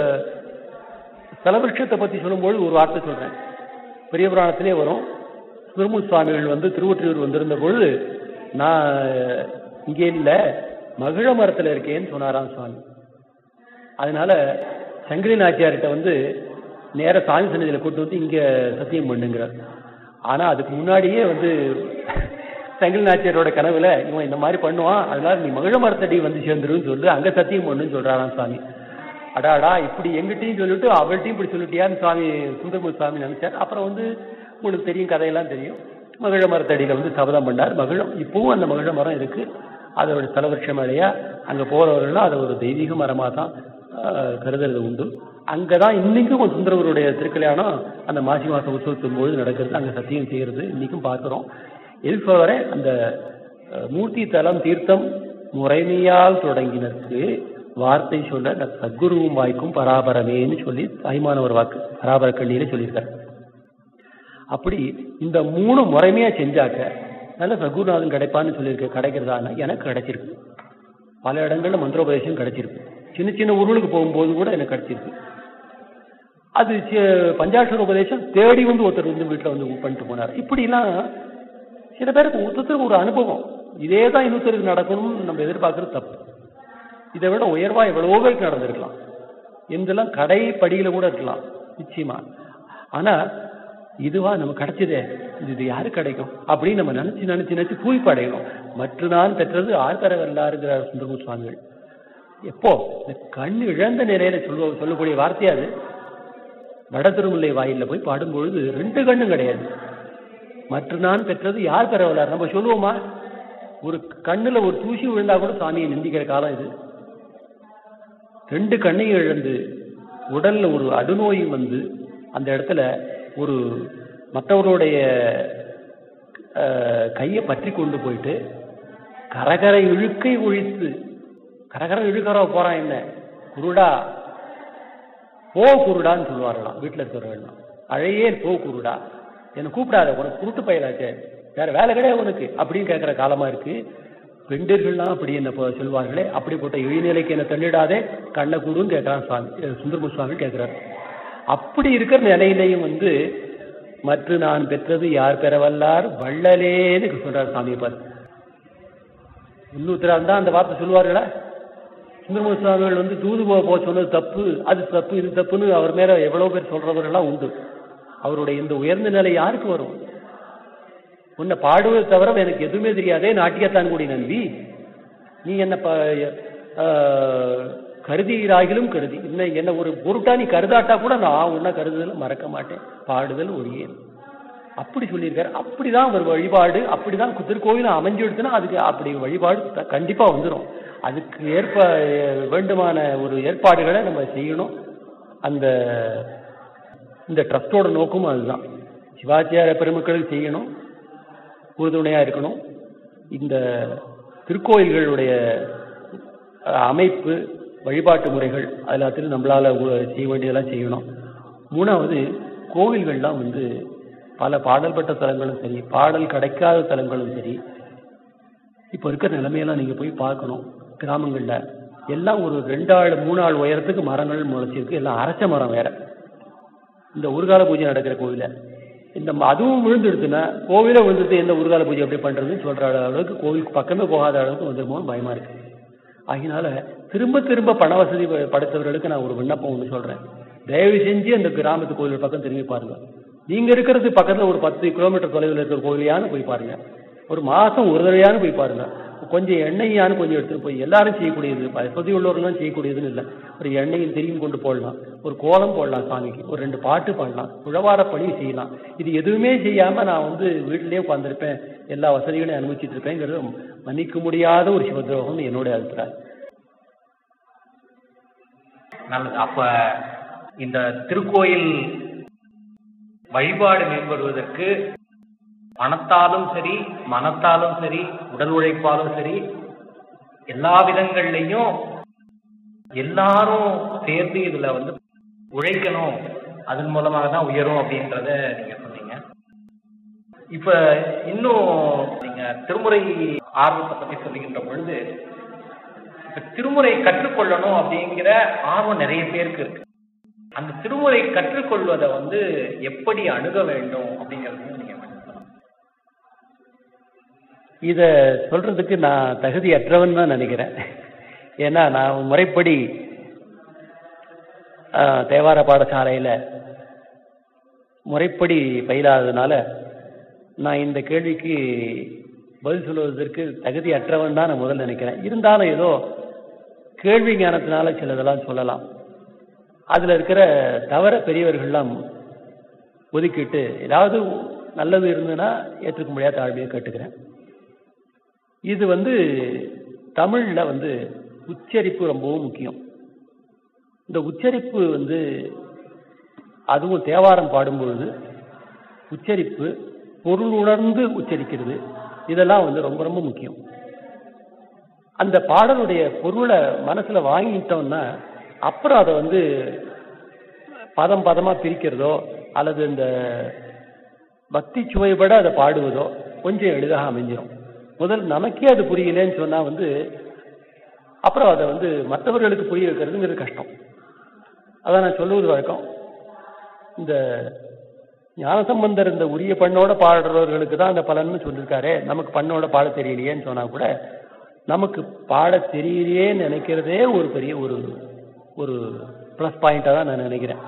ஸ்தல விருட்சத்தை பத்தி சொல்லும்போது ஒரு வார்த்தை சொல்றேன். பெரிய புராணத்திலே வரும். திருமூல் சுவாமிகள் திருவொற்றியூர் வந்திருந்த பொழுது நான் இங்கே இல்ல மகிழ மரத்துல இருக்கேன்னு சொன்னாராம் சுவாமி. அதனால சங்கரி நாச்சியார்கிட்ட நேர சாமி சன்னதியில கூட்டு இங்க சத்தியம் பண்ணுங்கிறார். ஆனா அதுக்கு முன்னாடியே சங்கரி நாச்சியாரோட கனவுல இவன் இந்த மாதிரி பண்ணுவான், அதனால நீ மகிழ மரத்தடி சேர்ந்துருன்னு சொல்லு, அங்க சத்தியம் பண்ணுன்னு சொல்றாராம் சுவாமி. அடாடா இப்படி எங்கிட்டையும் சொல்லிட்டு அவள்கிட்டையும் இப்படி சொல்லிட்டியான்னு சுவாமி சுந்தரமூர்த்தி சுவாமி நினைச்சார். அப்புறம் உங்களுக்கு தெரியும், கதையெல்லாம் தெரியும். மகிழ மரத்தடியில சபதம் பண்ணார். மகிழம் இப்பவும் அந்த மகிழ மரம் இருக்கு. அதோட ஸ்தலவிருட்சம் இல்லையா, அங்க போறவர்கள்லாம் அதை ஒரு தெய்வீக மரமா தான் கருதுறது உண்டு. அங்கதான் இன்னைக்கும் சுந்தரவருடைய திருக்கல்யாணம் அந்த மாசி மாசம் உற்சவத்தின் போது நடக்கிறது. அங்க சத்தியம் செய்யறது இன்னைக்கும் பார்க்கிறோம். எதுக்கு சொல்ற, அந்த மூர்த்தி தலம் தீர்த்தம் முறைமையால் தொடங்கினருக்கு வார்த்தை சொல்ல சத்குருவும் வாய்க்கும் பராபரமேன்னு சொல்லி தாய்மானவர் வாக்கு பராபர கண்ணியில சொல்லியிருக்காரு. அப்படி இந்த 3 முறைமையா செஞ்சாக்க நல்ல சத்குருநாதன் கிடைப்பான்னு சொல்லியிருக்க. கிடைக்கிறதானா எனக்கு கிடைச்சிருக்கு. பல இடங்கள்ல மந்திரோபதேசம் கிடைச்சிருக்கு. சின்ன சின்ன ஊர்களுக்கு போகும்போது கூட எனக்கு கிடைச்சிருக்கு. அது பஞ்சாட்சர உபதேசம் தேடி ஒருத்தர் வீட்டுல பண்ணிட்டு போனார். இப்படி எல்லாம் சில பேருக்கு ஒருத்தருக்கு ஒரு அனுபவம். இதே தான் இன்னொருத்தருக்கு நடக்கணும்னு நம்ம எதிர்பார்க்கறது தப்பு. இதை விட உயர்வா எவ்வளவோ பேருக்கு நடந்திருக்கலாம். இதெல்லாம் கடைப்படியில கூட இருக்கலாம் நிச்சயமா. ஆனா இதுவா நம்ம கிடைச்சதே, இது யாரு கிடைக்கும் அப்படின்னு நம்ம நினைச்சு பூய்ப்பு அடையணும். மற்ற நான் பெற்றது ஆர்கர வரலாறுங்கிறார் சுந்தரமூர்த்தி சுவாமிகள். எப்போ இந்த கண் இழந்த நிலையில சொல்லக்கூடிய வார்த்தையாது. வட திருமுல்லை வாயில போய் பாடும்பொழுது 2 கண்ணும் கிடையாது. மற்ற நான் பெற்றது யார் பெற வரலாறு நம்ம சொல்லுவோமா? ஒரு கண்ணுல ஒரு தூசி விழுந்தா கூட சுவாமியை நிந்திக்கிற காலம் இது. 2 கண்ணையும் இழந்து உடல்ல ஒரு அடுநோயும் அந்த இடத்துல ஒரு மற்றவருடைய கையை பற்றி கொண்டு போயிட்டு கரகர இழுக்கை ஒழித்து, கரகர இழுக்கிற போறான் என்ன குருடா போ குருடான்னு சொல்லுவார்களாம் வீட்டுல இருக்கிறவர்கள்லாம். அழையே போ குருடா, என்னை கூப்பிடாத, உனக்கு குருட்டு பயிலாச்சே, வேற வேலை கிடையாது உனக்கு அப்படின்னு கேட்கிற காலமா இருக்கு. பெண்டர்கள்லாம் அப்படி என்ன சொல்வார்களே, அப்படிப்பட்ட இழிநிலைக்கு என்ன தள்ளிடாதே கண்ணை கூடுன்னு கேட்கிறான் சுவாமி, சுந்தரமூர்த்தி சுவாமி கேட்கிறார். அப்படி இருக்கிற நிலையிலையும் மற்ற நான் பெற்றது யார் பெறவல்லார் வள்ளலேன்னு சொல்றார் சாமியை பார்த்து. இன்னொருத்தரா இருந்தா அந்த வார்த்தை சொல்லுவார்களா? சுந்தரமூர்த்தி சுவாமிகள் தூது போக சொன்னது தப்பு, அது தப்பு, இது தப்புன்னு அவர் மேல எவ்வளவு பேர் சொல்றவர்கள்லாம் உண்டு. அவருடைய இந்த உயர்ந்த நிலை யாருக்கு வரும்? உன்னை பாடுவதை தவிர எனக்கு எதுவுமே தெரியாதே நாட்டியத்தான் கூடி நம்பி, நீ என்ன கருதியிராகிலும் கருதி என்ன ஒரு பொருட்டா நீ கருதாட்டா கூட நான் உன்னை கருதுதல் மறக்க மாட்டேன், பாடுதல் ஒழியே அப்படி சொல்லியிருக்காரு. அப்படிதான் ஒரு வழிபாடு, அப்படிதான் திருக்கோயில் அமைஞ்சு எடுத்துனா அதுக்கு அப்படி வழிபாடு கண்டிப்பா வந்துடும். அதுக்கு வேண்டுமான ஒரு ஏற்பாடுகளை நம்ம செய்யணும். இந்த ட்ரஸ்டோட நோக்கமும் அதுதான். சிவாச்சாரிய பெருமக்களுக்கு செய்யணும், உறுதுணையா இருக்கணும். இந்த திருக்கோயில்களுடைய அமைப்பு, வழிபாட்டு முறைகள் எல்லாத்திலும் நம்மளால செய்ய வேண்டியதெல்லாம் செய்யணும். மூணாவது, கோவில்கள்லாம் பல பாடல் பெற்ற தலங்களும் சரி, பாடல் கிடைக்காத தலங்களும் சரி, இப்போ இருக்கிற நிலைமையெல்லாம் நீங்க போய் பார்க்கணும். கிராமங்கள்ல எல்லாம் ஒரு 2 ஆள் 3 ஆள் உயரத்துக்கு மரங்கள் முளைச்சிருக்கு. எல்லாம் அரச மரம் வேற. இந்த ஊர்கால பூஜை நடக்கிற கோவில அதுவும் விழுந்துடுச்சுன்னா, கோவில விழுந்துட்டு எந்த ஊர்கால பூஜை எப்படி பண்றதுன்னு சொல்ற அளவுக்கு கோவிலுக்கு பக்கமே போகாத அளவுக்கு வந்துருமோன்னு பயமா இருக்கு. அதனால திரும்ப பண வசதி படைத்தவர்களுக்கு நான் ஒரு விண்ணப்பம் ஒன்று சொல்றேன். தயவு செஞ்சு அந்த கிராமத்து கோவில் பக்கம் திரும்பி பாருங்க. நீங்க இருக்கிறது பக்கத்துல ஒரு 10 கிலோமீட்டர் தொலைவில் இருக்கிற கோவிலையானு போய் பாருங்க. ஒரு மாசம் ஒரு தடவையானு போய் பாருங்க. கொஞ்சம் எண்ணெயானு கொஞ்சம் எடுத்துட்டு போய், எல்லாரும் செய்யக்கூடியது, வசதி உள்ளவர்கள்லாம் செய்யக்கூடியதுன்னு இல்லை. ஒரு எண்ணெயில் தெரியும் கொண்டு போடலாம், ஒரு கோலம் போடலாம் சாமிக்கு, ஒரு 2 பாட்டு பாடலாம், உழவார பணி செய்யலாம். இது எதுவுமே செய்யாம நான் வீட்டிலேயே உட்கார்ந்துருப்பேன், எல்லா வசதிகளையும் அனுபவிச்சுட்டு இருப்பேங்கிறது மன்னிக்க முடியாத ஒரு சிவத்ரோகம்னு என்னுடைய அபிப்பிராயம். நல்லது. அப்ப இந்த திருக்கோயில் வழிபாடு மேம்படுவதற்கு பணத்தாலும் சரி, மனத்தாலும் சரி, உடல் உழைப்பாலும் சரி, எல்லா விதங்கள்லையும் எல்லாரும் சேர்ந்து இதுல உழைக்கணும். அதன் மூலமாக தான் உயரும் அப்படின்றத நீங்க சொன்னீங்க. இப்ப இன்னும் நீங்க திருமுறை ஆர்வத்தை பத்தி சொல்லுகின்ற பொழுது, இப்ப திருமுறை கற்றுக்கொள்ளணும் அப்படிங்கிற ஆர்வம் நிறைய பேருக்கு இருக்கு. அந்த திருமுறை கற்றுக்கொள்வதை எப்படி அணுக வேண்டும் அப்படிங்கிறது நீங்க இத சொல்றதுக்கு நான் தகுதியற்றவன் தான் நினைக்கிறேன். ஏன்னா நான் முறைப்படி தேவார பாடசாலையில முறைப்படி பயிலாததுனால நான் இந்த கேள்விக்கு பதில் சொல்வதற்கு தகுதியற்றவன் தான் நான் முதல்ல நினைக்கிறேன். இருந்தாலும் ஏதோ கேள்வி ஞானத்தினால சிலதெல்லாம் சொல்லலாம். அதுல இருக்கிற தவற பெரியவர்கள்லாம் ஒதுக்கிட்டு ஏதாவது நல்லது இருந்ததுன்னா ஏற்றுக்க முடியாத தாழ்மையை கேட்டுக்கிறேன். இது தமிழ்ல உச்சரிப்பு ரொம்பவும் முக்கியம். இந்த உச்சரிப்பு அதுவும் தேவாரம் பாடும்பொழுது உச்சரிப்பு, பொருள் உணர்ந்து உச்சரிக்கிறது, இதெல்லாம் ரொம்ப ரொம்ப முக்கியம். அந்த பாடலுடைய பொருளை மனசுல வாங்கிட்டோம்னா அப்புறம் அதை பதம் பதமா பிரிக்கிறதோ அல்லது இந்த பக்தி சுவைபட அதை பாடுவதோ கொஞ்சம் எளிதாக அமைஞ்சிடும். முதல் நமக்கே அது புரியலன்னு சொன்னா அப்புறம் அதை மற்றவர்களுக்கு புரிய வைக்கிறதுங்கிறது கஷ்டம். அதான் நான் சொல்லுவது வழக்கம். இந்த ஞானசம்பந்தர் இந்த உரிய பண்ணோட பாடுறவர்களுக்கு தான் அந்த பலன்னு சொல்லியிருக்காரு. நமக்கு பண்ணோட பாட தெரியலையேன்னு சொன்னா கூட, நமக்கு பாட தெரியலையேன்னு நினைக்கிறதே ஒரு பெரிய ஒரு பிளஸ் பாயிண்டா தான் நான் நினைக்கிறேன்.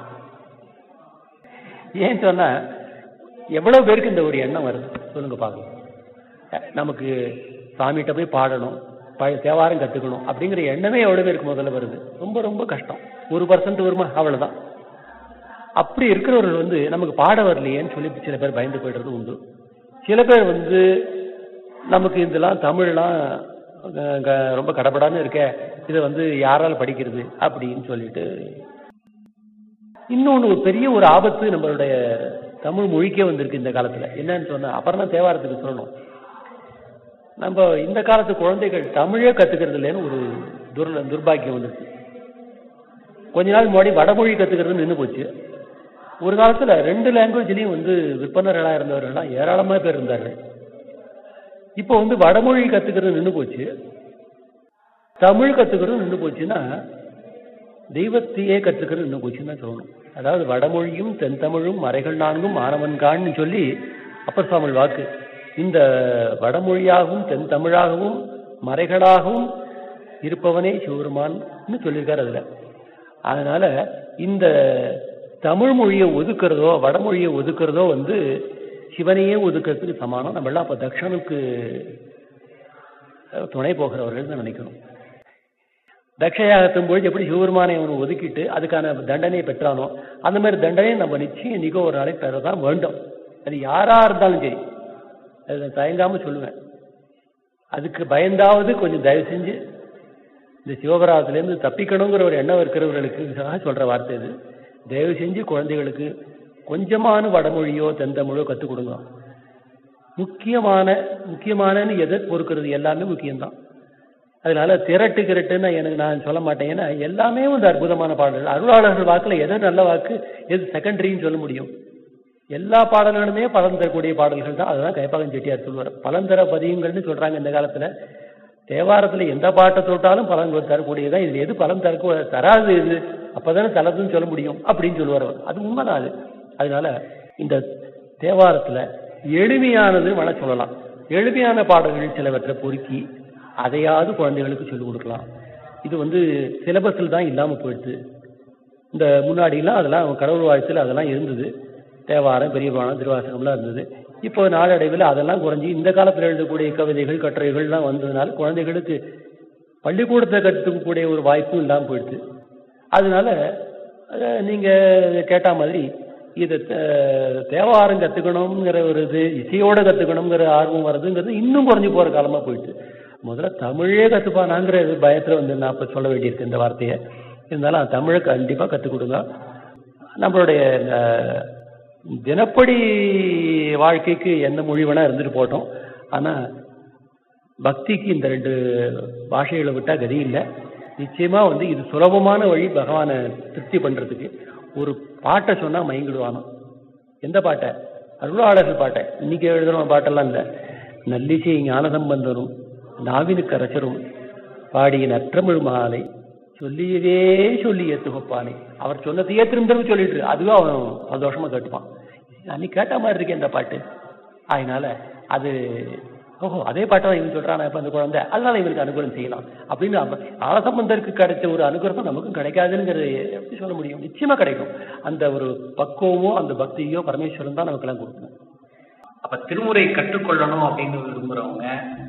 ஏன்னு சொன்னா எவ்வளவு பேருக்கு இந்த ஒரு எண்ணம் வருது சொல்லுங்க பாக்கலாம். நமக்கு சாமிகிட்ட போய் பாடணும், தேவாரம் கத்துக்கணும் அப்படிங்கிற எண்ணமே எவ்வளவு பேருக்கு முதல்ல வருது. ரொம்ப ரொம்ப கஷ்டம். 1% வருமா, அவ்வளவுதான். அப்படி இருக்கிறவர்கள் நமக்கு பாட வரலையேன்னு சொல்லி சில பேர் பயந்து போயிடுறது உண்டு. சில பேர் நமக்கு இதெல்லாம் தமிழ்லாம் ரொம்ப கடப்படான்னு இருக்க, இதை யாரால படிக்கிறது அப்படின்னு சொல்லிட்டு. இன்னொன்னு ஒரு பெரிய ஒரு ஆபத்து நம்மளுடைய தமிழ் மொழிக்கே வந்திருக்கு இந்த காலத்துல. என்னன்னு சொன்னா, அப்புறம் தான் தேவாரத்துக்கு சொல்லணும், நம்ம இந்த காலத்து குழந்தைகள் தமிழே கத்துக்கிறது இல்லைன்னு ஒரு துர்பாக்கியம் வந்துருச்சு. கொஞ்ச நாள் முன்னாடி வடமொழி கத்துக்கிறது நின்று போச்சு. ஒரு காலத்துல 2 லாங்குவேஜ்லயும் விற்பனர்களா இருந்தவர்கள்லாம் ஏராளமான பேர் இருந்தார்கள். இப்போ வந்து வடமொழி கத்துக்கிறது நின்று போச்சு, தமிழ் கத்துக்கிறது நின்று போச்சுன்னா தெய்வத்தையே கத்துக்கிறது நின்று போச்சுன்னு தான் சொல்லணும். அதாவது வடமொழியும் தென்தமிழும் மறைகள் நான்கும் மாணவன்கான்னு சொல்லி அப்பர் சுவாமி வாக்கு. இந்த வடமொழியாகவும் தென்தமிழாகவும் மறைகளாகவும் இருப்பவனே சிவபெருமான்னு சொல்லியிருக்காரு அதுல. அதனால இந்த தமிழ் மொழியை ஒதுக்குறதோ வடமொழியை ஒதுக்குறதோ வந்து சிவனையே ஒதுக்கிறதுக்கு சமானம். நம்ம எல்லாம் அப்ப தக்ஷனுக்கு துணை போகிறவர்கள் தான் நினைக்கணும். தட்சயாகத்தும் பொழுது எப்படி சிவபெருமானை அவனை ஒதுக்கிட்டு அதுக்கான தண்டனையை பெற்றானோ அந்த மாதிரி தண்டனையை நம்ம நிச்சயம் நிக ஒரு நாளைக்கு பெறதான் வேண்டும். அது யாரா இருந்தாலும் சரி, அதை தயங்காம சொல்லுவேன். அதுக்கு பயந்தாவது கொஞ்சம் தயவு செஞ்சு இந்த சிவபராதத்திலேருந்து தப்பிக்கணுங்கிற ஒரு எண்ணம் இருக்கிறவர்களுக்கு சொல்ற வார்த்தை இது. தயவு செஞ்சு குழந்தைகளுக்கு கொஞ்சமான வடமொழியோ தென்தமிழோ கற்றுக் கொடுங்க. முக்கியமானன்னு எதை பொறுக்கிறது எல்லாமே முக்கியம்தான். அதனால திரட்டுன்னு எனக்கு நான் சொல்ல மாட்டேன். ஏன்னா எல்லாமே வந்து அற்புதமான பாடல்கள். அருளாளர்கள் வாக்குல எது நல்ல வாக்கு எது செகண்டரின்னு சொல்ல முடியும். எல்லா பாடல்களுமே பலன் தரக்கூடிய பாடல்கள் தான். அதுதான் கைப்பாக்கம் செட்டியார் சொல்லுவார். பலன் தர பதியங்கள்னு சொல்றாங்க இந்த காலத்துல. தேவாரத்துல எந்த பாட்டை தொட்டாலும் பலன் தரக்கூடியதான். இதுல எது பலன் தராது இது அப்பதானே தலதுன்னு சொல்ல முடியும் அப்படின்னு சொல்லுவார் அவர். அது உண்மைதான் அது. அதனால இந்த தேவாரத்துல எளிமையானது வேணா சொல்லலாம். எளிமையான பாடல்கள் சிலவற்றை பொறுக்கி அதையாவது குழந்தைகளுக்கு சொல்லிக் கொடுக்கலாம். இது வந்து சிலபஸில் தான் இல்லாமல் போயிடுது. இந்த முன்னாடிலாம் அதெல்லாம் கடவுள் வாழ்த்தில் அதெல்லாம் இருந்தது. தேவாரம், பெரிய புராணம், திருவாசகம்லாம் இருந்தது. இப்போ நாளடைவில் அதெல்லாம் குறைஞ்சி இந்த காலத்தில் எழுதக்கூடிய கவிதைகள் கட்டுரைகள்லாம் வந்ததுனால குழந்தைகளுக்கு பள்ளிக்கூடத்தை கற்றுக்கக்கூடிய ஒரு வாய்ப்பும் இல்லாமல் போயிடுது. அதனால நீங்கள் கேட்ட மாதிரி இதை தேவாரம் கற்றுக்கணுங்கிற ஒரு இது, இசையோடு கற்றுக்கணுங்கிற ஆர்வம் வர்றதுங்கிறது இன்னும் குறைஞ்சி போகிற காலமாக போயிடுது. முதல்ல தமிழே கற்றுப்பானாங்கிற பயத்தில் வந்து நான் இப்போ சொல்ல வேண்டியிருக்கு இந்த வார்த்தையை. இருந்தாலும் தமிழை கண்டிப்பாக கற்றுக் கொடுங்க. நம்மளுடைய தினப்படி வாழ்க்கைக்கு எந்த மொழி வேணா இருந்துட்டு போட்டோம். ஆனால் பக்திக்கு இந்த 2 பாஷைகளை விட்டால் கதி இல்லை. நிச்சயமாக வந்து இது சுலபமான வழி பகவானை திருப்தி பண்ணுறதுக்கு. ஒரு பாட்டை சொன்னால் மயங்கிடுவானோ. எந்த பாட்டை? அருளாளர்கள் பாட்டை. இன்னைக்கு எழுதுகிற பாட்டெல்லாம் இல்லை. நல்லிசை ஞானசம்பந்தரும் நாவினுக்கு அரசரும் பாடிய நற்றமிழ் மாலை சொல்லியதே சொல்லிய துகப்பானே. அவர் சொன்னதையே திரும்ப சொல்லிட்டு அதுவும் அவன் சந்தோஷமா கேட்டுப்பான். அன்னைக்கு கேட்ட மாதிரி இருக்கேன் இந்த பாட்டு. அதனால அது அதே பாட்டை தான் இவன் சொல்றான் இப்ப அந்த குழந்தை, அதனால இவனுக்கு அனுகிரகம் செய்யலாம் அப்படின்னு ஞானசம்பந்தருக்கு கிடைச்ச ஒரு அனுகிரகம் நமக்கும் கிடைக்காதுங்கிறது எப்படி சொல்ல முடியும்? நிச்சயமா கிடைக்கும். அந்த ஒரு பக்குவமோ அந்த பக்தியோ பரமேஸ்வரன் தான் நமக்கு எல்லாம் கொடுக்கணும். அப்ப திருமுறை கற்றுக்கொள்ளணும் அப்படின்னு விரும்புறவங்க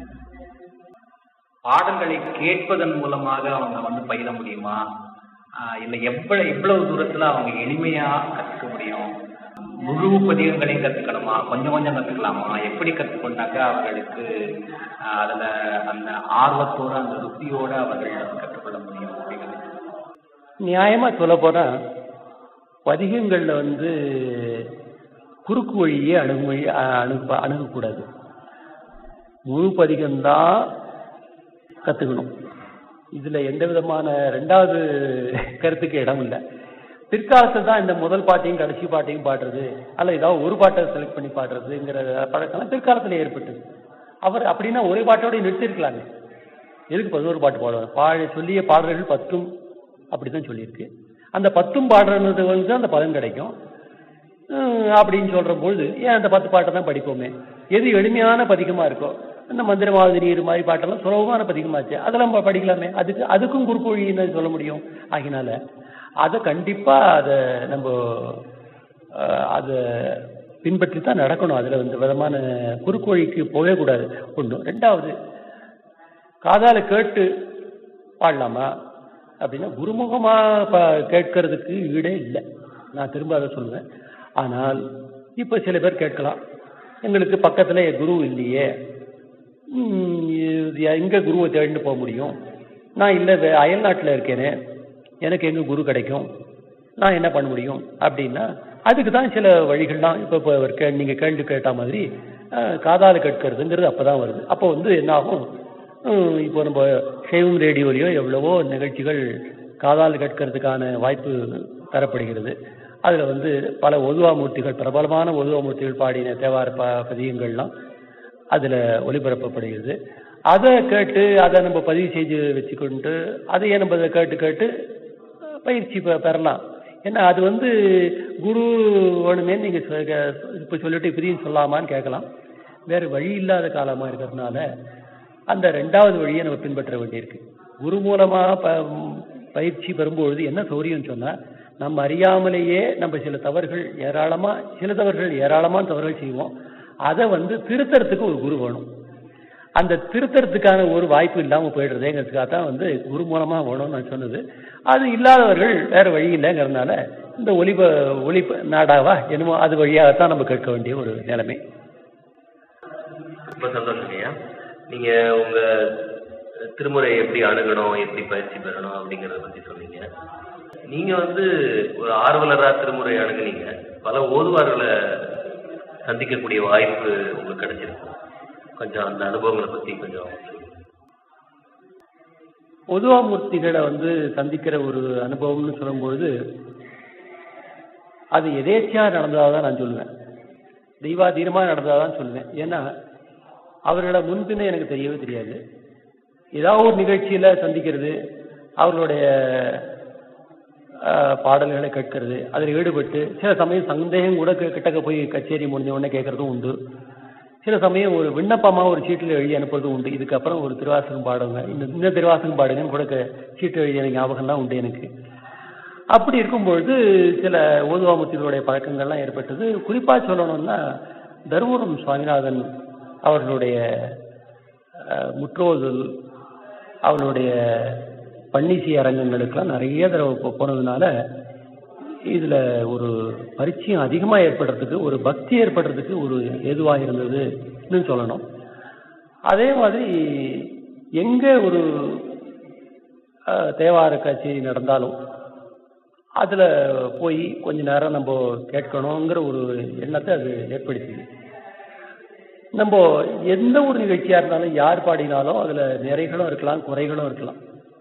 பாடல்களை கேட்பதன் மூலமாக அவங்க வந்து பயில முடியுமா? இல்லை எவ்வளவு தூரத்துல அவங்க எளிமையா கற்றுக்க முடியும்? முழு பதிகங்களையும் கத்துக்கணுமா? கொஞ்சம் கொஞ்சம் கத்துக்கலாமா? எப்படி கற்றுக்கொண்டாக்க அவர்களுக்கு அதுல அந்த ஆர்வத்தோட அந்த ருசியோட அவர்கள் கற்றுக்கொள்ள முடியும் அப்படிங்கிறது? நியாயமா சொல்ல போனா பதிகங்கள்ல வந்து குறுக்கு வழியே அணுகக்கூடாது. முழு பதிகம்தான் கத்துக்கணும். இதுல எந்த விதமான 2வது கருத்துக்கு இடம் இல்லை. பிற்காலத்தில் தான் இந்த முதல் பாட்டையும் கடைசி பாட்டையும் பாடுறது அல்ல ஏதாவது ஒரு பாட்டை செலக்ட் பண்ணி பாடுறதுங்கிற பழக்கம் பிற்காலத்தில் ஏற்பட்டது. அவர் அப்படின்னா ஒரே பாட்டோட நிறுத்திருக்கலாங்க. எதுக்கு 11 பாட்டு பாடுவார்? சொல்லிய பாடல்கள் 10 அப்படிதான் சொல்லியிருக்கு. அந்த 10 பாடுறது வந்து அந்த பலன் கிடைக்கும் அப்படின்னு சொல்ற பொழுது ஏன் அந்த 10 பாட்டை தான் படிப்போமே? எது எளிமையான பதிகமா இருக்கோ, இந்த மந்திரமாவது நீர் மாதிரி பாட்டெல்லாம் சுலபமான பதிகமாச்சு, அதெல்லாம் படிக்கலாமே. அதுக்கும் குறுக்கு வழின்னு சொல்ல முடியும். ஆகினால அதை கண்டிப்பா அதை நம்ம அதை பின்பற்றி தான் நடக்கணும். அதுல இந்த விதமான குறுக்கு வழிக்கு போகவே கூடாது. ஒண்ணு. 2வது, காதால கேட்டு பாடலாமா அப்படின்னா குருமுகமா கேட்கறதுக்கு ஈடே இல்லை. நான் திரும்ப அதை சொல்லுவேன். ஆனால் இப்ப சில பேர் கேட்கலாம், எங்களுக்கு பக்கத்துல குரு இல்லையே, எங்க குருவை தேடிட்டு போக முடியும், நான் இல்லை அயல் நாட்டில் இருக்கேனே, எனக்கு எங்க குரு கிடைக்கும், நான் என்ன பண்ண முடியும் அப்படின்னா அதுக்கு தான் சில வழிகள்லாம் இப்போ நீங்க கேள்வி கேட்ட மாதிரி காதால கேட்கறதுங்கிறது அப்பதான் வருது. அப்போ வந்து என்ன ஆகும், இப்போ நம்ம ஷேவும் ரேடியோலையோ எவ்வளவோ நிகழ்ச்சிகள் காதால் கேட்கறதுக்கான வாய்ப்பு தரப்படுகிறது. அதுல வந்து பல ஒதுவாமூர்த்திகள், பிரபலமான ஒதுவாமூர்த்திகள் பாடின தேவார பதியங்கள்லாம் அதில் ஒளிபரப்பப்படுகிறது. அதை கேட்டு அதை நம்ம பதிவு செய்து வச்சுக்கொண்டு அதையே நம்ம அதை கேட்டு கேட்டு பயிற்சி பெறலாம். ஏன்னா அது வந்து குரு வேணுமே நீங்கள் இப்போ சொல்லிட்டு இப்படியும் சொல்லாமான்னு கேட்கலாம். வேறு வழி இல்லாத காலமாக இருக்கிறதுனால அந்த ரெண்டாவது வழியை நம்ம பின்பற்ற வேண்டியிருக்கு. குரு மூலமாக பயிற்சி பெறும்பொழுது என்ன சௌரியம் சொன்னால், நம்ம அறியாமலேயே நம்ம சில தவறுகள் ஏராளமான தவறுகள் செய்வோம். அதை வந்து திருத்தறதுக்கு ஒரு குரு வேணும். அந்த திருத்தறதுக்கான ஒரு வாய்ப்பு இல்லாமல் போயிடுறதேங்கிறதுக்காக தான் வந்து குரு மூலமாக வேணும்னு நான் சொன்னது. அது இல்லாதவர்கள் வேறு வழி இல்லைங்கிறதுனால இந்த ஒளி நாடாவா என்னமோ அது வழியாகத்தான் நம்ம கேட்க வேண்டிய ஒரு நிலைமை. ரொம்ப சந்தோஷம் ஐயா. நீங்க உங்க திருமுறை எப்படி அணுகணும், எப்படி பயிற்சி பெறணும் அப்படிங்கறத பத்தி சொன்னீங்க. நீங்க வந்து ஒரு ஆர்வலரா திருமுறை அணுகுனீங்க, பல ஓதுவார்களை சந்திக்கக்கூடிய வாய்ப்பு உங்களுக்கு கிடைச்சிருக்கு. கொஞ்சம் அந்த அனுபவங்களை பத்தி கொஞ்சம். ஓதுவாமூர்த்திகளை வந்து சந்திக்கிற ஒரு அனுபவம்னு சொல்லும்பொழுது அது எதேச்சியா நடந்ததாக நான் சொல்லுவேன், தெய்வாதீனமாக நடந்ததான் சொல்லுவேன். ஏன்னா அவர்களை முன்பின்னே எனக்கு தெரியவே தெரியாது. ஏதாவது ஒரு நிகழ்ச்சியில் சந்திக்கிறது, அவர்களுடைய பாடல்களை கேட்கறது, அதில் ஈடுபட்டு சில சமயம் சந்தேகம் கூட கிட்டக்க போய் கச்சேரி முடிஞ்ச உடனே கேட்கறதும் உண்டு. சில சமயம் ஒரு விண்ணப்பமாக ஒரு சீட்டில் எழுதி அனுப்புறதும் உண்டு. இதுக்கப்புறம் ஒரு திருவாசகம் பாடுங்க, இந்த திருவாசகம் பாடுங்கன்னு கூட சீட்டு எழுதிய ஞாபகம்லாம் உண்டு எனக்கு. அப்படி இருக்கும்பொழுது சில ஓதுவாமூர்த்திகளுடைய பழக்கங்கள்லாம் ஏற்பட்டது. குறிப்பாக சொல்லணும்னா தருமபுரம் சுவாமிநாதன் அவர்களுடைய முற்றோதல், அவர்களுடைய பன்னிசை அரங்கங்களுக்கெல்லாம் நிறைய தடவை போனதுனால இதில் ஒரு பரிச்சயம் அதிகமாக ஏற்படுறதுக்கு, ஒரு பக்தி ஏற்படுறதுக்கு ஒரு ஏதுவாக இருந்ததுன்னு சொல்லணும். அதே மாதிரி எங்கே ஒரு தேவார கச்சேரி நடந்தாலும் அதில் போய் கொஞ்ச நேரம் நம்ம கேட்கணுங்கிற ஒரு எண்ணத்தை அது ஏற்படுத்திது. நம்ம எந்த ஒரு நிகழ்ச்சியாக இருந்தாலும் யார் பாடினாலும் அதில் நிறைகளும் இருக்கலாம், குறைகளும் இருக்கலாம்.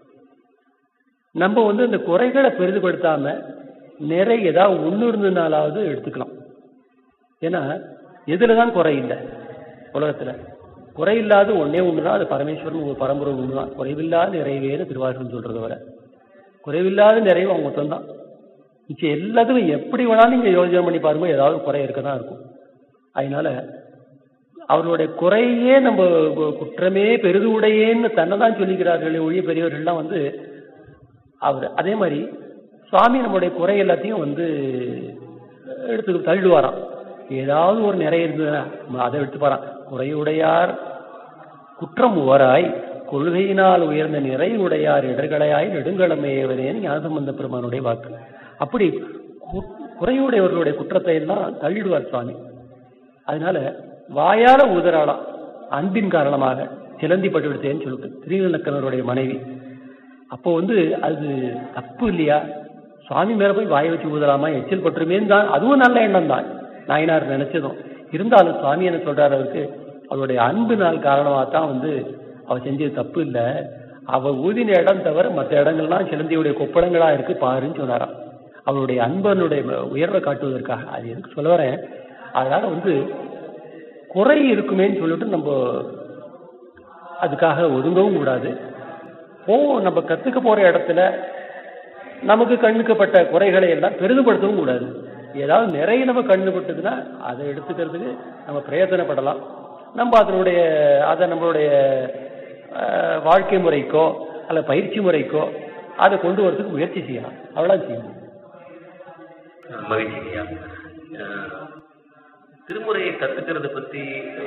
நம்ம வந்து இந்த குறைகளை பெரிதுபடுத்தாமல் நிறை ஏதாவது ஒன்று இருந்ததுனாலாவது எடுத்துக்கலாம். ஏன்னா எதில் தான் குறை இல்லை உலகத்தில்? குறையில்லாத ஒன்றே ஒன்று தான், அது பரமேஸ்வரன் ஒரு பரம்பொருள் ஒன்று தான். குறைவில்லாத நிறைவேறு திருவாசகம் சொல்கிறத வர குறைவில்லாத நிறைவு அவங்க மொத்தம்தான். நிச்சயம் எல்லாத்துக்கும் எப்படி வேணாலும் நீங்கள் யோசனை பண்ணி பாருங்க, ஏதாவது குறை இருக்க தான் இருக்கும். அதனால அவர்களுடைய குறையே நம்ம குற்றமே பெரிது உடையேன்னு தன்னை தான் சொல்லிக்கிறார்களே ஒழிய பெரியவர்கள்லாம் வந்து அவர் அதே மாதிரி சுவாமி நம்மளுடைய குறை எல்லாத்தையும் வந்து எடுத்து தள்ளுவாராம். ஏதாவது ஒரு நிறைய இருந்ததுன்னா அதை எடுத்துப்பாராம். குறையுடையார் குற்றம் உவராய் கொள்கையினால் உயர்ந்த நிறை உடையார் இடர்களாய் நெடுங்கலமையவரேன்னு ஞானசம்பந்த பெருமானுடைய வாக்கு. அப்படி குறையுடையவர்களுடைய குற்றத்தை எல்லாம் தள்ளிடுவார் சுவாமி. அதனால வாயால ஊதராளாம் அன்பின் காரணமாக சிலந்தி பட்டு விடுத்தேன்னு சொல்லிட்டு திருநக்கனருடைய மனைவி. அப்போ வந்து அது தப்பு இல்லையா? சுவாமி மேல போய் வாயை வச்சு ஊதலாமா, எச்சில் பட்டுருமேன்னு தான். அதுவும் நல்ல எண்ணம் தான் நாயனார் நினைச்சதும். இருந்தாலும் சுவாமி என்ன சொல்றாரு, அவருக்கு அவருடைய அன்பு நாள் காரணமாக தான் வந்து அவர் செஞ்சது தப்பு இல்லை, அவர் ஊதின இடம் தவிர மற்ற இடங்கள்லாம் சிலந்தியுடைய கொப்பளங்களா இருக்கு பாருன்னு சொன்னாராம். அவருடைய அன்பனுடைய உயர்வை காட்டுவதற்காக. அது எதுக்கு சொல்ல வரேன், அதனால வந்து குறை இருக்குமேன்னு சொல்லிட்டு நம்ம அதுக்காக ஒதுங்கவும் கூடாது. நம்ம கத்துக்க போற இடத்துல நமக்கு கண்ணுக்கப்பட்ட குறைகளை எல்லாம் பெரிதுபடுத்தவும் கூடாது. ஏதாவது நிறைய நம்ம கண்ணுப்பட்டதுன்னா அதை எடுத்துக்கிறதுக்கு நம்ம பிரயத்தனப்படலாம். நம்ம அதை நம்மளுடைய வாழ்க்கை முறைக்கோ அல்ல பயிற்சி முறைக்கோ அதை கொண்டு வரதுக்கு முயற்சி செய்யலாம். அவ்வளோ செய்யணும். மகிழ்ச்சியா. திருமுறையை கத்துக்கிறத பத்தி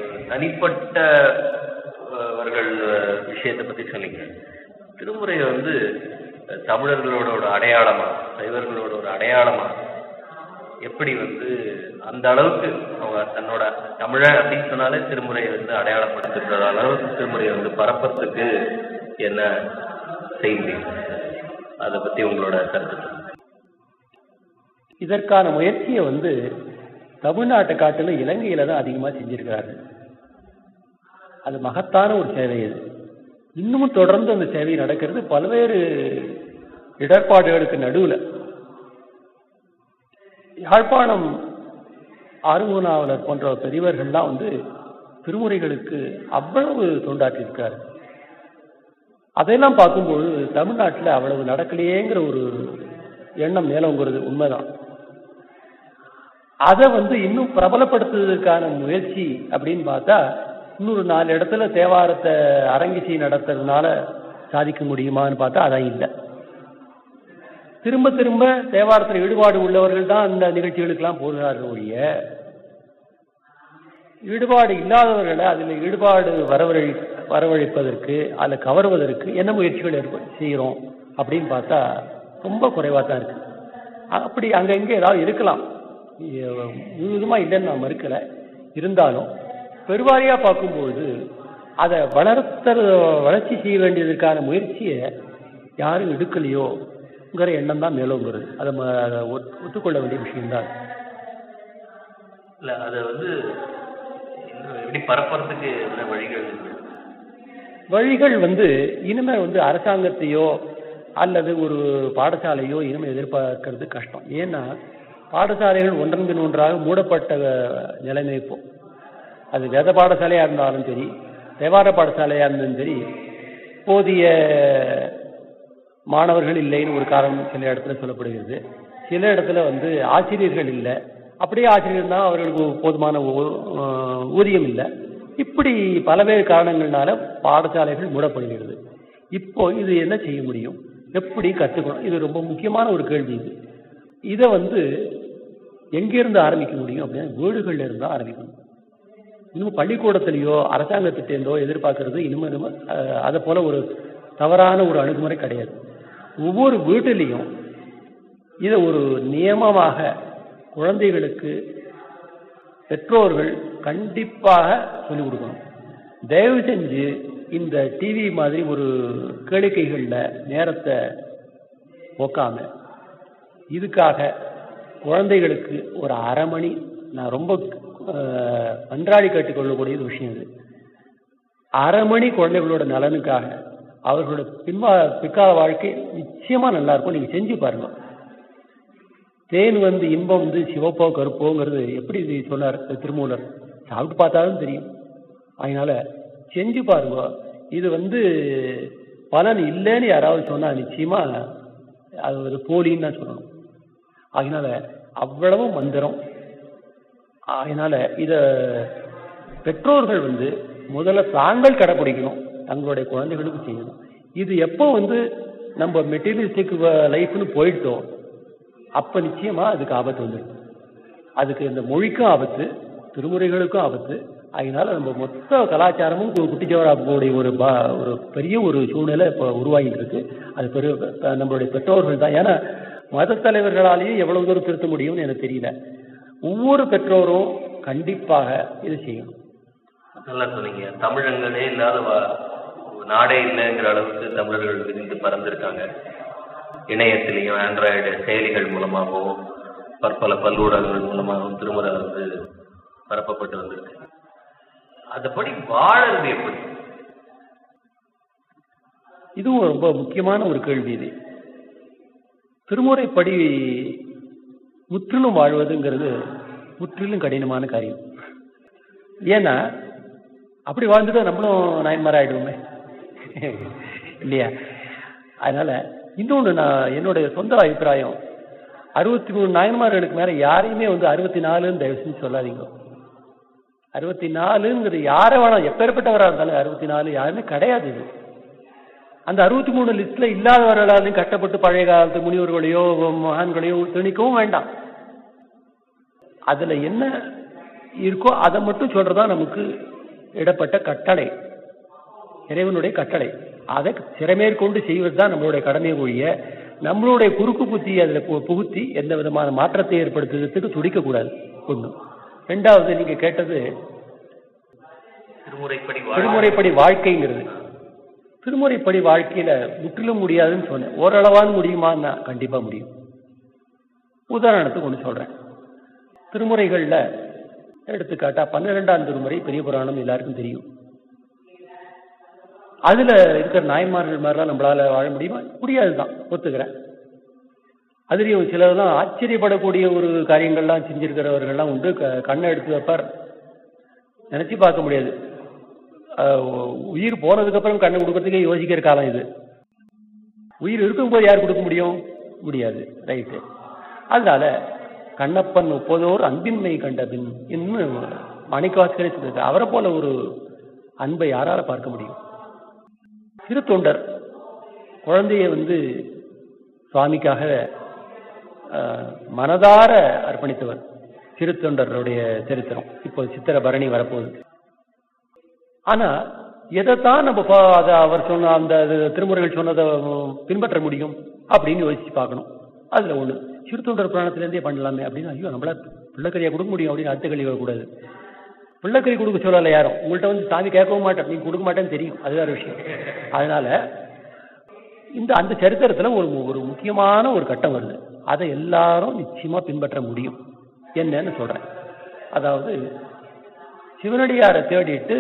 தனிப்பட்டவர்கள் விஷயத்தை பத்தி சொன்னீங்க. திருமுறையை வந்து தமிழர்களோட ஒரு அடையாளமா, சைவர்களோட ஒரு அடையாளமா எப்படி வந்து அந்த அளவுக்கு அவங்க தன்னோட தமிழன் அப்படின்னு சொன்னாலே திருமுறையை வந்து அடையாளப்படுத்துகிற அளவுக்கு திருமுறையை வந்து பரப்பத்துக்கு என்ன செய்ய முடியும், அதை பத்தி உங்களோட கருத்து? இதற்கான முயற்சியை வந்து தமிழ்நாட்டை காட்டிலும் இலங்கையில தான் அதிகமாக செஞ்சிருக்கிறார்கள். அது மகத்தான ஒரு சேவை. அது இன்னமும் தொடர்ந்து அந்த சேவை நடக்கிறது பல்வேறு இடர்பாடுகளுக்கு நடுவில். யாழ்ப்பாணம் ஆறுமுகநாவலர் போன்ற பெரியவர்கள்லாம் வந்து திருமுறைகளுக்கு அவ்வளவு தொண்டாற்றியிருக்காரு. அதையெல்லாம் பார்க்கும்போது தமிழ்நாட்டில் அவ்வளவு நடக்கலையேங்கிற ஒரு எண்ணம் மேலோங்கிறது உண்மைதான். அதை இன்னும் பிரபலப்படுத்துவதற்கான முயற்சி அப்படின்னு பார்த்தா, இன்னொரு 4 இடத்துல தேவாரத்தை அரங்கிசை நடத்துறதுனால சாதிக்க முடியுமான்னு பார்த்தா அதான் இல்லை. திரும்ப திரும்ப தேவாரத்தில் ஈடுபாடு உள்ளவர்கள் தான் அந்த நிகழ்ச்சிகளுக்கெல்லாம் போகிறார்கள் ஒழிய, ஈடுபாடு இல்லாதவர்களை அதில் ஈடுபாடு வரவழைப்பதற்கு அதில் கவர்வதற்கு என்ன முயற்சிகள் செய்கிறோம் அப்படின்னு பார்த்தா ரொம்ப குறைவாக தான் இருக்கு. அப்படி அங்கங்கே ஏதாவது இருக்கலாம், முழுவதுமாக இல்லைன்னு நான் மறுக்கலை. இருந்தாலும் பெருவாரியாக பார்க்கும்பொழுது அதை வளர்ச்சி செய்ய வேண்டியதற்கான முயற்சியை யாரும் எடுக்கலையோங்கிற எண்ணம் தான் மேலோங்கிறது. அதை ஒத்துக்கொள்ள வேண்டிய விஷயம்தான். இல்லை, அதை எப்படி பரப்புறதுக்கு வழிகள் இனிமே அரசாங்கத்தையோ அல்லது ஒரு பாடசாலையோ இனிமே எதிர்பார்க்கறது கஷ்டம். ஏன்னா பாடசாலைகள் ஒன்றன் பின் ஒன்றாக மூடப்பட்ட நிலைமை. இப்போ அது வேத பாடசாலையா இருந்தாலும் சரி, தேவார பாடசாலையா இருந்தாலும் சரி, போதிய மாணவர்கள் இல்லைன்னு ஒரு காரணம் சில இடத்துல சொல்லப்படுகிறது. சில இடத்துல ஆசிரியர்கள் இல்லை, அப்படியே ஆசிரியர் இருந்தால் அவர்களுக்கு போதுமான ஊதியம் இல்லை. இப்படி பல்வேறு காரணங்கள்னால பாடசாலைகள் மூடப்படுகிறது. இப்போ இது என்ன செய்ய முடியும், எப்படி கற்றுக்கணும், இது ரொம்ப முக்கியமான ஒரு கேள்வி. இதை எங்கிருந்து ஆரம்பிக்க முடியும் அப்படின்னா வீடுகள்ல இருந்தால் ஆரம்பிக்கணும். இன்னும் பள்ளிக்கூடத்திலேயோ அரசாங்கத்திட்டேந்தோ எதிர்பார்க்கறது இன்னும் அதை போல ஒரு தவறான ஒரு அணுகுமுறை கிடையாது. ஒவ்வொரு வீட்டிலையும் இதை ஒரு நியமமாக குழந்தைகளுக்கு பெற்றோர்கள் கண்டிப்பாக சொல்லிக் கொடுக்கணும். தயவு செஞ்சு இந்த டிவி மாதிரி ஒரு கேளிக்கைகளில் நேரத்தை போக்காம இதுக்காக குழந்தைகளுக்கு ஒரு அரை மணி, நான் ரொம்ப அன்றாடி கேட்டுக்கொள்ளக்கூடிய விஷயம் இது, அரை மணி குழந்தைகளோட நலனுக்காக அவர்களோட பிற்கால வாழ்க்கை நிச்சயமா நல்லா இருக்கும். நீங்க செஞ்சு பாருங்க. தேன் இன்பம் சிவப்போ கருப்போங்கிறது எப்படி சொன்னார் திருமூலர், சாப்பிட்டு பார்த்தாலும் தெரியும். அதனால செஞ்சு பாருங்க. இது பலன் இல்லைன்னு யாராவது சொன்னா நிச்சயமா அது ஒரு போலின்னு தான் சொல்லணும். அதனால அவ்வளவு மந்திரம். அதனால இத பெற்றோர்கள் முதல்ல தாங்கள் கடைபிடிக்கணும், தங்களுடைய குழந்தைகளுக்கு செய்யணும். இது எப்போ நம்ம மெட்டீரியலிஸ்டிக் லைஃப்னு போயிட்டோம், அப்ப நிச்சயமா அதுக்கு ஆபத்து வந்துடும். அதுக்கு இந்த மொழிக்கும் ஆபத்து, திருமுறைகளுக்கும் ஆபத்து. அதனால நம்ம மொத்த கலாச்சாரமும் குட்டிச்சவராக்கூடிய ஒரு பெரிய ஒரு சூழ்நிலை இப்போ உருவாகிட்டு இருக்கு. அது நம்மளுடைய பெற்றோர்கள் தான். ஏன்னா மத தலைவர்களாலேயும் எவ்வளவு தூரம் திருத்த முடியும்னு எனக்கு தெரியல. ஒவ்வொரு பெற்றோரும் கண்டிப்பாக இது செய்யணும். நல்லா சொன்னீங்க. தமிழங்களே இல்லாத நாடே இல்லைங்கிற அளவுக்கு தமிழர்கள் விரிந்து பறந்திருக்காங்க. இணையத்திலையும் ஆண்ட்ராய்டு செயலிகள் மூலமாகவும் பற்பல பல்லூடகங்கள் மூலமாகவும் திருமுறை பரப்பப்பட்டு வந்திருக்கு. அதுபடி வாழறது எப்படி? இதுவும் ரொம்ப முக்கியமான ஒரு கேள்வி. இது திருமுறைப்படி முற்றிலும் வாழ்வதுங்கிறது முற்றிலும் கடினமான காரியம். ஏன்னா அப்படி வாழ்ந்துட்டு நம்மளும் நாயன்மார் ஆயிடுவோமே இல்லையா? அதனால இன்னொன்று, நான் என்னுடைய சொந்த அபிப்பிராயம், 63 நாயன்மார்களுக்கு மேல யாரையுமே 64ன்னு தயவு செஞ்சு சொல்லாதீங்க. 64ங்கிறது யாரை வேணாம், எப்பேற்பட்டவராக இருந்தாலும் 64 யாருமே கிடையாது. இது அந்த 63 லிஸ்ட்ல இல்லாதவர்களாலையும் கட்டப்பட்டு பழைய காலத்து முனிவர்களையோ மகான்களையோ திணிக்கவும் வேண்டாம். அதுல என்ன இருக்கோ அதை மட்டும் சொல்றதுதான் நமக்கு இடப்பட்ட கட்டளை, இறைவனுடைய கட்டளை. அதை சிறமேற்கொண்டு செய்வதுதான் நம்மளுடைய கடமை ஒழிய நம்மளுடைய குறுக்கு புத்தி அதுல புகுத்தி எந்த விதமான மாற்றத்தை ஏற்படுத்துறதுக்கு துடிக்கக்கூடாது. ஒண்ணு. ரெண்டாவது, நீங்க கேட்டது திருமுறைப்படி வாழ்க்கைங்கிறது. திருமுறைப்படி வாழ்க்கையில முற்றிலும் முடியாதுன்னு சொன்னேன். ஓரளவான முடியுமான்னா கண்டிப்பா முடியும். உதாரணத்துக்கு ஒண்ணு சொல்றேன். திருமுறைகள்ல எடுத்துக்காட்டா 12ஆம் திருமுறை பெரிய புராணம் எல்லாருக்கும் தெரியும். அதுல இருக்கிற நாயன்மார்கள் மாதிரிலாம் நம்மளால வாழ முடியுமா? முடியாதுதான், ஒத்துக்கிறேன். அதுலயும் சிலர்லாம் ஆச்சரியப்படக்கூடிய ஒரு காரியங்கள்லாம் செஞ்சிருக்கிறவர்கள்லாம் உண்டு. கண்ணை எடுத்து வைப்பார், நினைச்சு பார்க்க முடியாது. உயிர் போனதுக்கு அப்புறம் கண்ணை கொடுக்கறதுக்கே யோசிக்கிற காலம் இது. உயிர் இருக்கும்போது யார் கொடுக்க முடியாது. ரைட்டு. அதனால கண்ணப்பன் ஒப்பதோர் அன்பின்மை கண்டபின் இன்னும் மாணிக்கவாசகரே சொல்றது. அவரை போல ஒரு அன்பை யாரால பார்க்க முடியும்? சிறு தொண்டர் குழந்தைய சுவாமிக்காக மனதார அர்ப்பணித்தவர். சிறு தொண்டருடைய சரித்திரம் இப்போ சித்திர பரணி வரப்போகுது. ஆனா எதைத்தான் நம்ம அவர் சொன்ன அந்த திருமுறைகள் சொன்னதை பின்பற்ற முடியும் அப்படின்னு யோசிச்சு பார்க்கணும். அதுல ஒண்ணு சிறு தொண்டர் புராணத்திலேருந்தே பண்ணலாமே அப்படின்னு. ஐயோ, நம்மள பிள்ளைக்கறியா கொடுக்க முடியும் அப்படின்னு அடுத்த கல்வி வரக்கூடாது. பிள்ளைக்கறி கொடுக்க சொல்லலை யாரும். உங்கள்கிட்ட சாமி கேட்கவும் மாட்டேன், நீங்க கொடுக்க மாட்டேன்னு தெரியும், அது வேற விஷயம். அதனால அந்த சரித்திரத்துல ஒரு முக்கியமான ஒரு கட்டம் வருது. அதை எல்லாரும் நிச்சயமா பின்பற்ற முடியும். என்னன்னு சொல்றேன். அதாவது சிவனடியாரை தேடிட்டு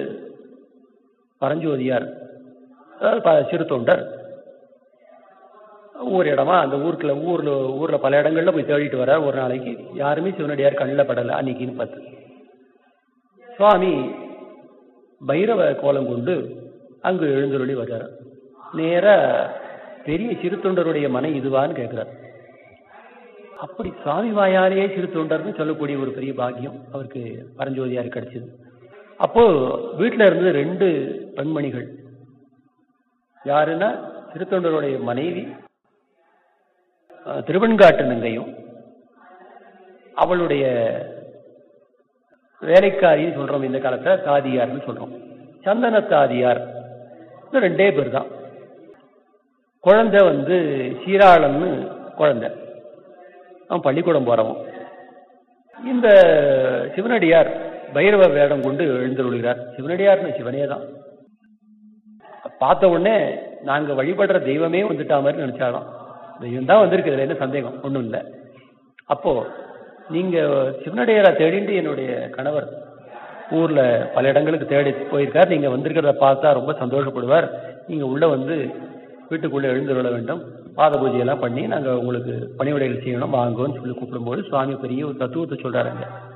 பரஞ்சோதியார், அதாவது சிறு தொண்டர் ஒவ்வொரு இடமா அந்த ஊர்ல பல இடங்கள்ல போய் தேடிட்டு வர. ஒரு நாளைக்கு யாருமே சிவனடியார் கண்ணில் படல. அன்னைக்குன்னு பார்த்து சுவாமி பைரவ கோலம் கொண்டு அங்கு எழுந்தருளி வர்றார். நேர பெரிய சிறு தொண்டருடைய மனை இதுவான்னு கேட்கிறார். அப்படி சுவாமி வாயாலேயே சிறு தொண்டர்னு சொல்லக்கூடிய ஒரு பெரிய பாக்கியம் அவருக்கு பரஞ்சோதியார் கிடைச்சது. அப்போ வீட்டுல இருந்து 2 பெண்மணிகள். யாருன்னா சிறு தொண்டருடைய மனைவி திருவெண்காட்டு நங்கையும் அவளுடைய வேலைக்காரின்னு சொல்றோம். இந்த காலத்துல தாதியார்னு சொல்றோம். சந்தன தாதியார். இந்த 2 பேர் தான். குழந்தை சீராளன்னு குழந்தை. அவன் பள்ளிக்கூடம் போறவன். இந்த சிவனடியார் பைரவ வேடம் கொண்டு எழுந்தருளுகிறார். சிவனடியார்னு சிவனே தான். பார்த்த உடனே நாங்க வழிபடுற தெய்வமே வந்துட்டா மாதிரி நினைச்சாலும் தெய்வம் தான் வந்திருக்கு, இதுல என்ன சந்தேகம் ஒண்ணும் இல்லை. அப்போ நீங்க சிவனடியாரை தேடிட்டு என்னுடைய கணவர் ஊர்ல பல இடங்களுக்கு தேடி போயிருக்கார், நீங்க வந்திருக்கிறத பார்த்தா ரொம்ப சந்தோஷப்படுவார், நீங்க உள்ள வீட்டுக்குள்ள எழுந்துள்ள வேண்டும், பாத பூஜையெல்லாம் பண்ணி நாங்க உங்களுக்கு பணிவிடைகள் செய்யணும் வாங்குவோன்னு சொல்லி கூப்பிடும்போது சுவாமி பெரிய ஒரு தத்துவத்தை சொல்றாருங்க.